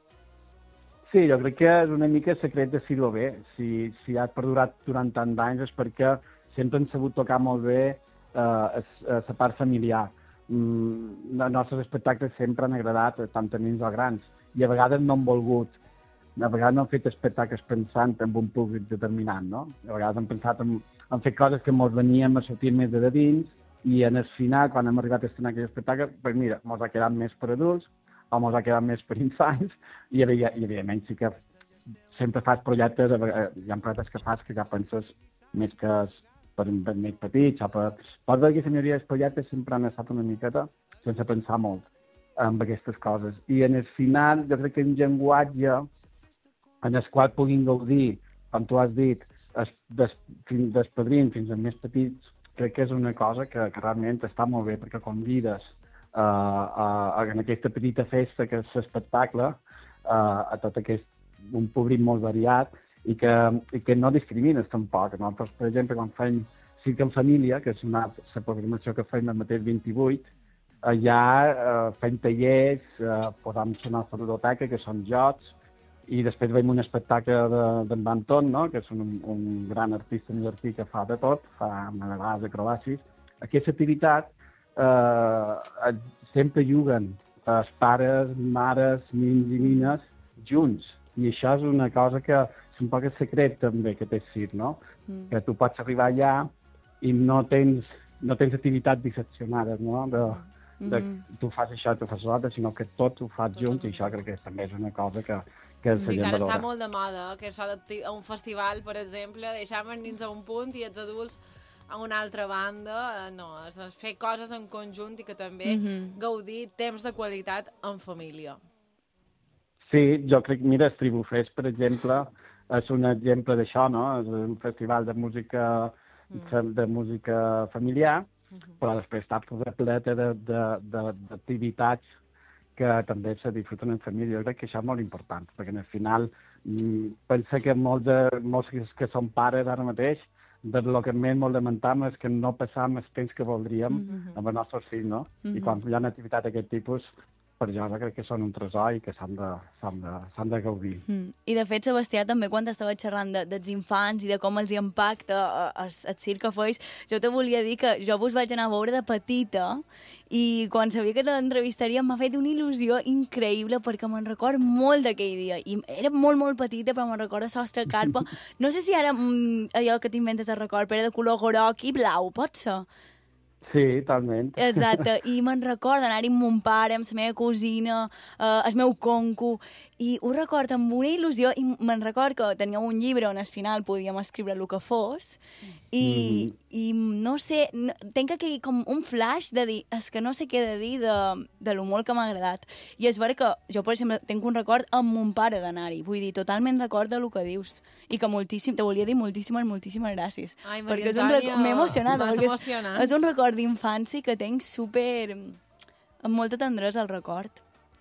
Sí, jo crec que és una mica el secret de Circ Bové. Si, si ha perdurat durant tant d'anys és perquè sempre han sabut tocar molt bé eh, la part familiar. Mm, els nostres espectacles sempre han agradat tant a nens o grans i a vegades no han volgut. A vegades no han fet espectacles pensant en un públic determinat, no? A vegades han pensat en, en fer coses que mos veníem a sortir més de dins i en el final, quan hem arribat a estrenar aquell espectacle, pues mira, mos ha quedat més per adults o mos ha quedat més per infants i, i evidentment sí que sempre fas projectes, hi ha projectes que fas que ja penses més que per més petits o per... Pots veure que la majoria dels projectes sempre han estat una miqueta sense pensar molt en aquestes coses. I en el final, jo crec que un llenguatge en el qual puguin gaudir, com tu has dit, des, des padrins fins als més petits, crec que és una cosa que, que realment està molt bé, perquè convides uh, a, a, en aquesta petita festa que és l'espectacle uh, a tot aquest, un públic molt variat i que, i que no discrimines tampoc. Nosaltres, per exemple, quan fem Circ en Família, que és una, la programació que fem el mateix vint-i-vuit, allà uh, fem tallers, uh, posam la nostra biblioteca, que són jocs, i després veiem un espectacle d'en Banton, no?, que és un, un gran artista mallorquí que fa de tot, fa malabars, acrobàcies. Aquesta activitat eh, sempre juguen els pares, mares, nins i nines junts. I això és una cosa que és un poc el secret també que té Circ, no? Mm. Que tu pots arribar allà i no tens, no tens activitats disseccionades, no? De, de Mhm. tu fas això, tu fas l'altre, sinó que tot ho fas junts, i això crec que també és una cosa que, que la Sí, que gent ara està valora. molt de moda, que això de a un festival, per exemple, deixar els nens a un punt i els adults a una altra banda, eh, no, és fer coses en conjunt i que també Mhm. gaudir temps de qualitat en família. Sí, jo crec, mira, el Tribufest, per exemple, és un exemple d'això, no? És un festival de música, mm. de música familiar, mm-hmm. però després està repleta de, de, de, d'activitats que també se disfruten en família. Jo crec que això és molt important, perquè al final mm, pensa que molts, de, molts que són pares ara mateix, de lo que més molt lamentam és que no passam el temps que voldríem Mhm. amb els nostres fills, no? Mhm. I quan hi ha una activitat d'aquest tipus, per jo crec que són un tresor i que s'han de, s'han de, s'han de gaudir. Mm. I de fet, Sebastià, també quan estava xerrant de, dels infants i de com els hi impacta el, el circ que feis, jo te volia dir que jo vos vaig anar a veure de petita i quan sabia que l'entrevistaria m'ha fet una il·lusió increïble perquè me'n record molt d'aquell dia. I era molt, molt petita, però me'n recordo Sostre Carpa. No sé si ara mm, allò que t'inventes el record, però era de color groc i blau, pot ser? Sí, talment. Exacte, i me'n recordo anar-hi amb mon pare, amb la meva cosina, eh, el meu conco, i ho recordo amb una il·lusió, i me'n record que teníem un llibre on al final podíem escriure el que fos, i, mm. i no sé, no, tenc aquell com un flash de dir, és que no sé què de dir de, de lo molt que m'ha agradat. I és vera que jo, per exemple, tenc un record amb mon pare d'anar-hi, vull dir, totalment record del que dius, i que moltíssim, te volia dir moltíssimes, moltíssimes gràcies. Ai, Maria perquè és un Antònia, record, m'he emocionat, m'has perquè és, emocionat. és un record d'infància que tenc super... amb molta tendresa al record.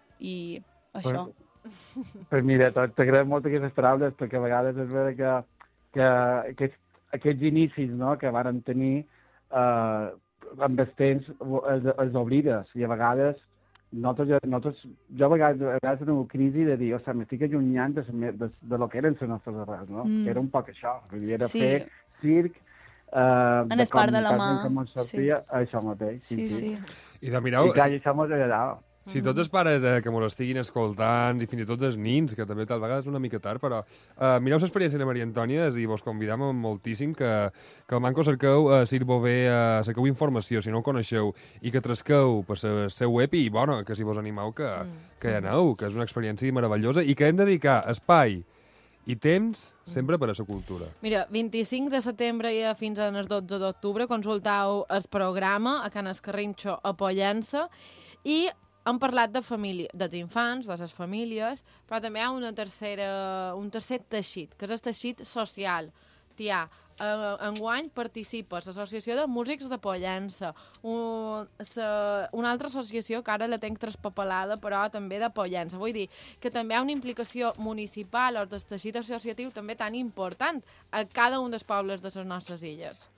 I això. Pues, pues mira, t'agraden molt aquestes paraules, perquè a vegades és vera que, que aquests, aquests inicis, no?, que varen tenir eh, amb el temps els, els oblides, i a vegades nosaltres, nosaltres, jo a vegades, a vegades tinc una crisi de dir, ostres, m'estic allunyant de, de, de, de lo que eren les nostres arrels, no? Mm. Que era un poc això, vull dir, era Sí. fer circ, eh, En el part de la mà. com ens sortia, sí. Això mateix. Sí, sí. I de mireu, I clar, i això mos agradava. si tots els pares eh, que mos estiguin escoltant, i fins i tot els nins, que també tal vegada és una mica tard, però eh, mireu l'experiència de Maria Antònia i vos convidam moltíssim que, que al Manco cerqueu a Circ Bové, eh, cerqueu informació, si no ho coneixeu, i que trasqueu per el seu web, i bueno, que si vos animeu que, que hi aneu, que és una experiència meravellosa, i que hem de dedicar espai i temps sempre per a la cultura. Mira, vint-i-cinc de setembre i fins al dotze d'octubre consultau el programa a Can Escarrinxo a Pollença i hem parlat de família, dels infants, de les famílies, però també hi ha una tercera, un tercer teixit, que és el teixit social. Tia, eh, enguany participa l'Associació de Músics de Pollença, un, sa, una altra associació que ara la tenc traspapelada, però també de Pollença. Vull dir que també hi ha una implicació municipal o del teixit associatiu també tan important a cada un dels pobles de les nostres illes.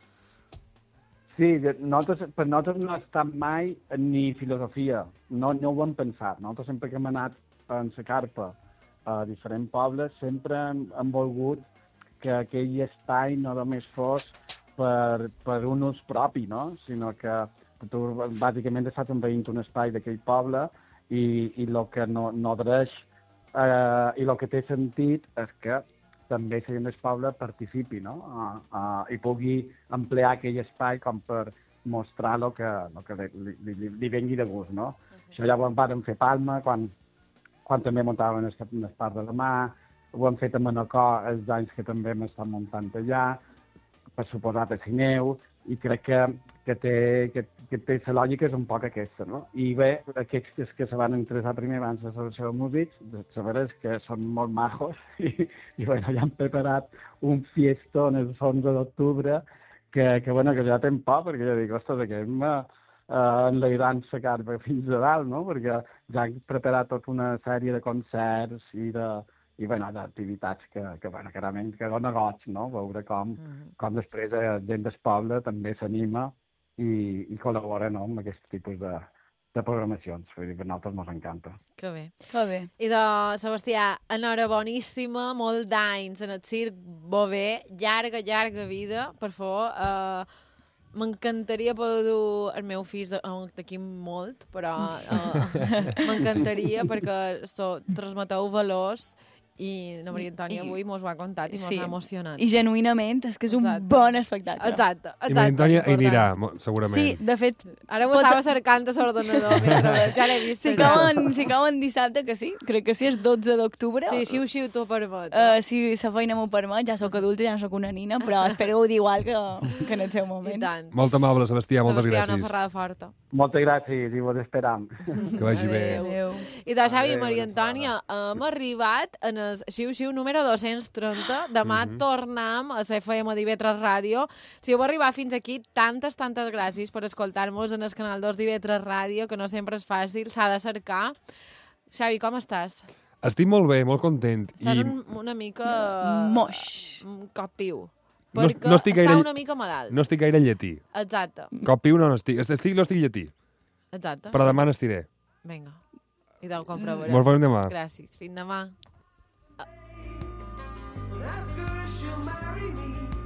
Sí, nosaltres, per nosaltres no ha estat mai ni filosofia, no, no ho hem pensat. Nosaltres sempre que hem anat en la carpa a diferents pobles sempre hem, hem volgut que aquell espai no només fos per, per un ús propi, no? Sinó que tu bàsicament estàs envaint un espai d'aquell poble i, i el que no, no dreix eh, i el que té sentit és que també la gent del poble participi, no? Uh, uh, i pugui emplear aquell espai com per mostrar el que, lo que li, li, li vengui de gust, no? Uh-huh. Això ja ho vam fer a Palma, quan, quan també muntaven el, el Parc de la Mà, ho hem fet a Manacor els anys que també hem estat muntant allà, per suposat a Sineu, i crec que, que, té, que, que té la lògica és un poc aquesta, no? I bé, aquests que se van interessar primer abans de l'Associació de Músics, de saber és que són molt majos i, i bueno, ja han preparat un fiestón el onze d'octubre que, que, bueno, que ja ten por, perquè jo dic, ostres, que hem uh, enlairant la carpa fins a dalt, no? Perquè ja han preparat tota una sèrie de concerts i de i bueno, d'activitats que, que, bueno, que realment que dona goig, no? Veure com, mm. com després la gent del poble també s'anima i, i col·labora, no?, amb aquest tipus de, de programacions. Vull dir, per nosaltres ens encanta. Que bé. Que bé. I de Sebastià, enhoraboníssima, molt d'anys en el Circ Bové, llarga, llarga vida, per favor. Uh, M'encantaria poder dur el meu fill d'aquí molt, però uh, m'encantaria perquè so, transmeteu valors I la Maria Antònia avui mos ho ha contat i mos Sí. ha emocionat. I genuïnament, és que és un Exacte. bon espectacle. Exacte, I Maria Antònia hi anirà, mo- segurament. Sí, de fet... Ara ho pots- estava cercant a l'ordenador, mentre ja l'he vist. Si cauen, si cauen dissabte, que sí, crec que sí, és dotze d'octubre. Sí, xiu, xiu, t'ho permet. Uh, si la feina m'ho permet, ja sóc adulta, ja no sóc una nina, però espero ho dir igual que, que en el seu moment. I tant. Molt amable, Sebastià, moltes Sebastià, una gràcies. ferrada forta. Moltes gràcies i vos esperam. Que vagi bé. Adéu. I de Xavi i Adéu, Maria bona Antònia, hem arribat en el xiu-xiu número dos-cents trenta. Demà Mhm. tornem a la F M d'I V tres Ràdio. Si heu arribat fins aquí, tantes, tantes gràcies per escoltar-nos en el canal dos d'I V tres Ràdio, que no sempre és fàcil, s'ha de cercar. Xavi, com estàs? Estic molt bé, molt content. Estàs I un, una mica... Moix. Un cop piu. no, Perquè no estic gaire, està una mica malalt. no estic gaire lletí. Exacte. Cop piu no n'estic. Estic, no estic lletí. Exacte. Però demà n'estiré. Vinga. I te'l comprovarem. Mos veurem demà. Gràcies. Fins demà. Ask her if she'll marry me.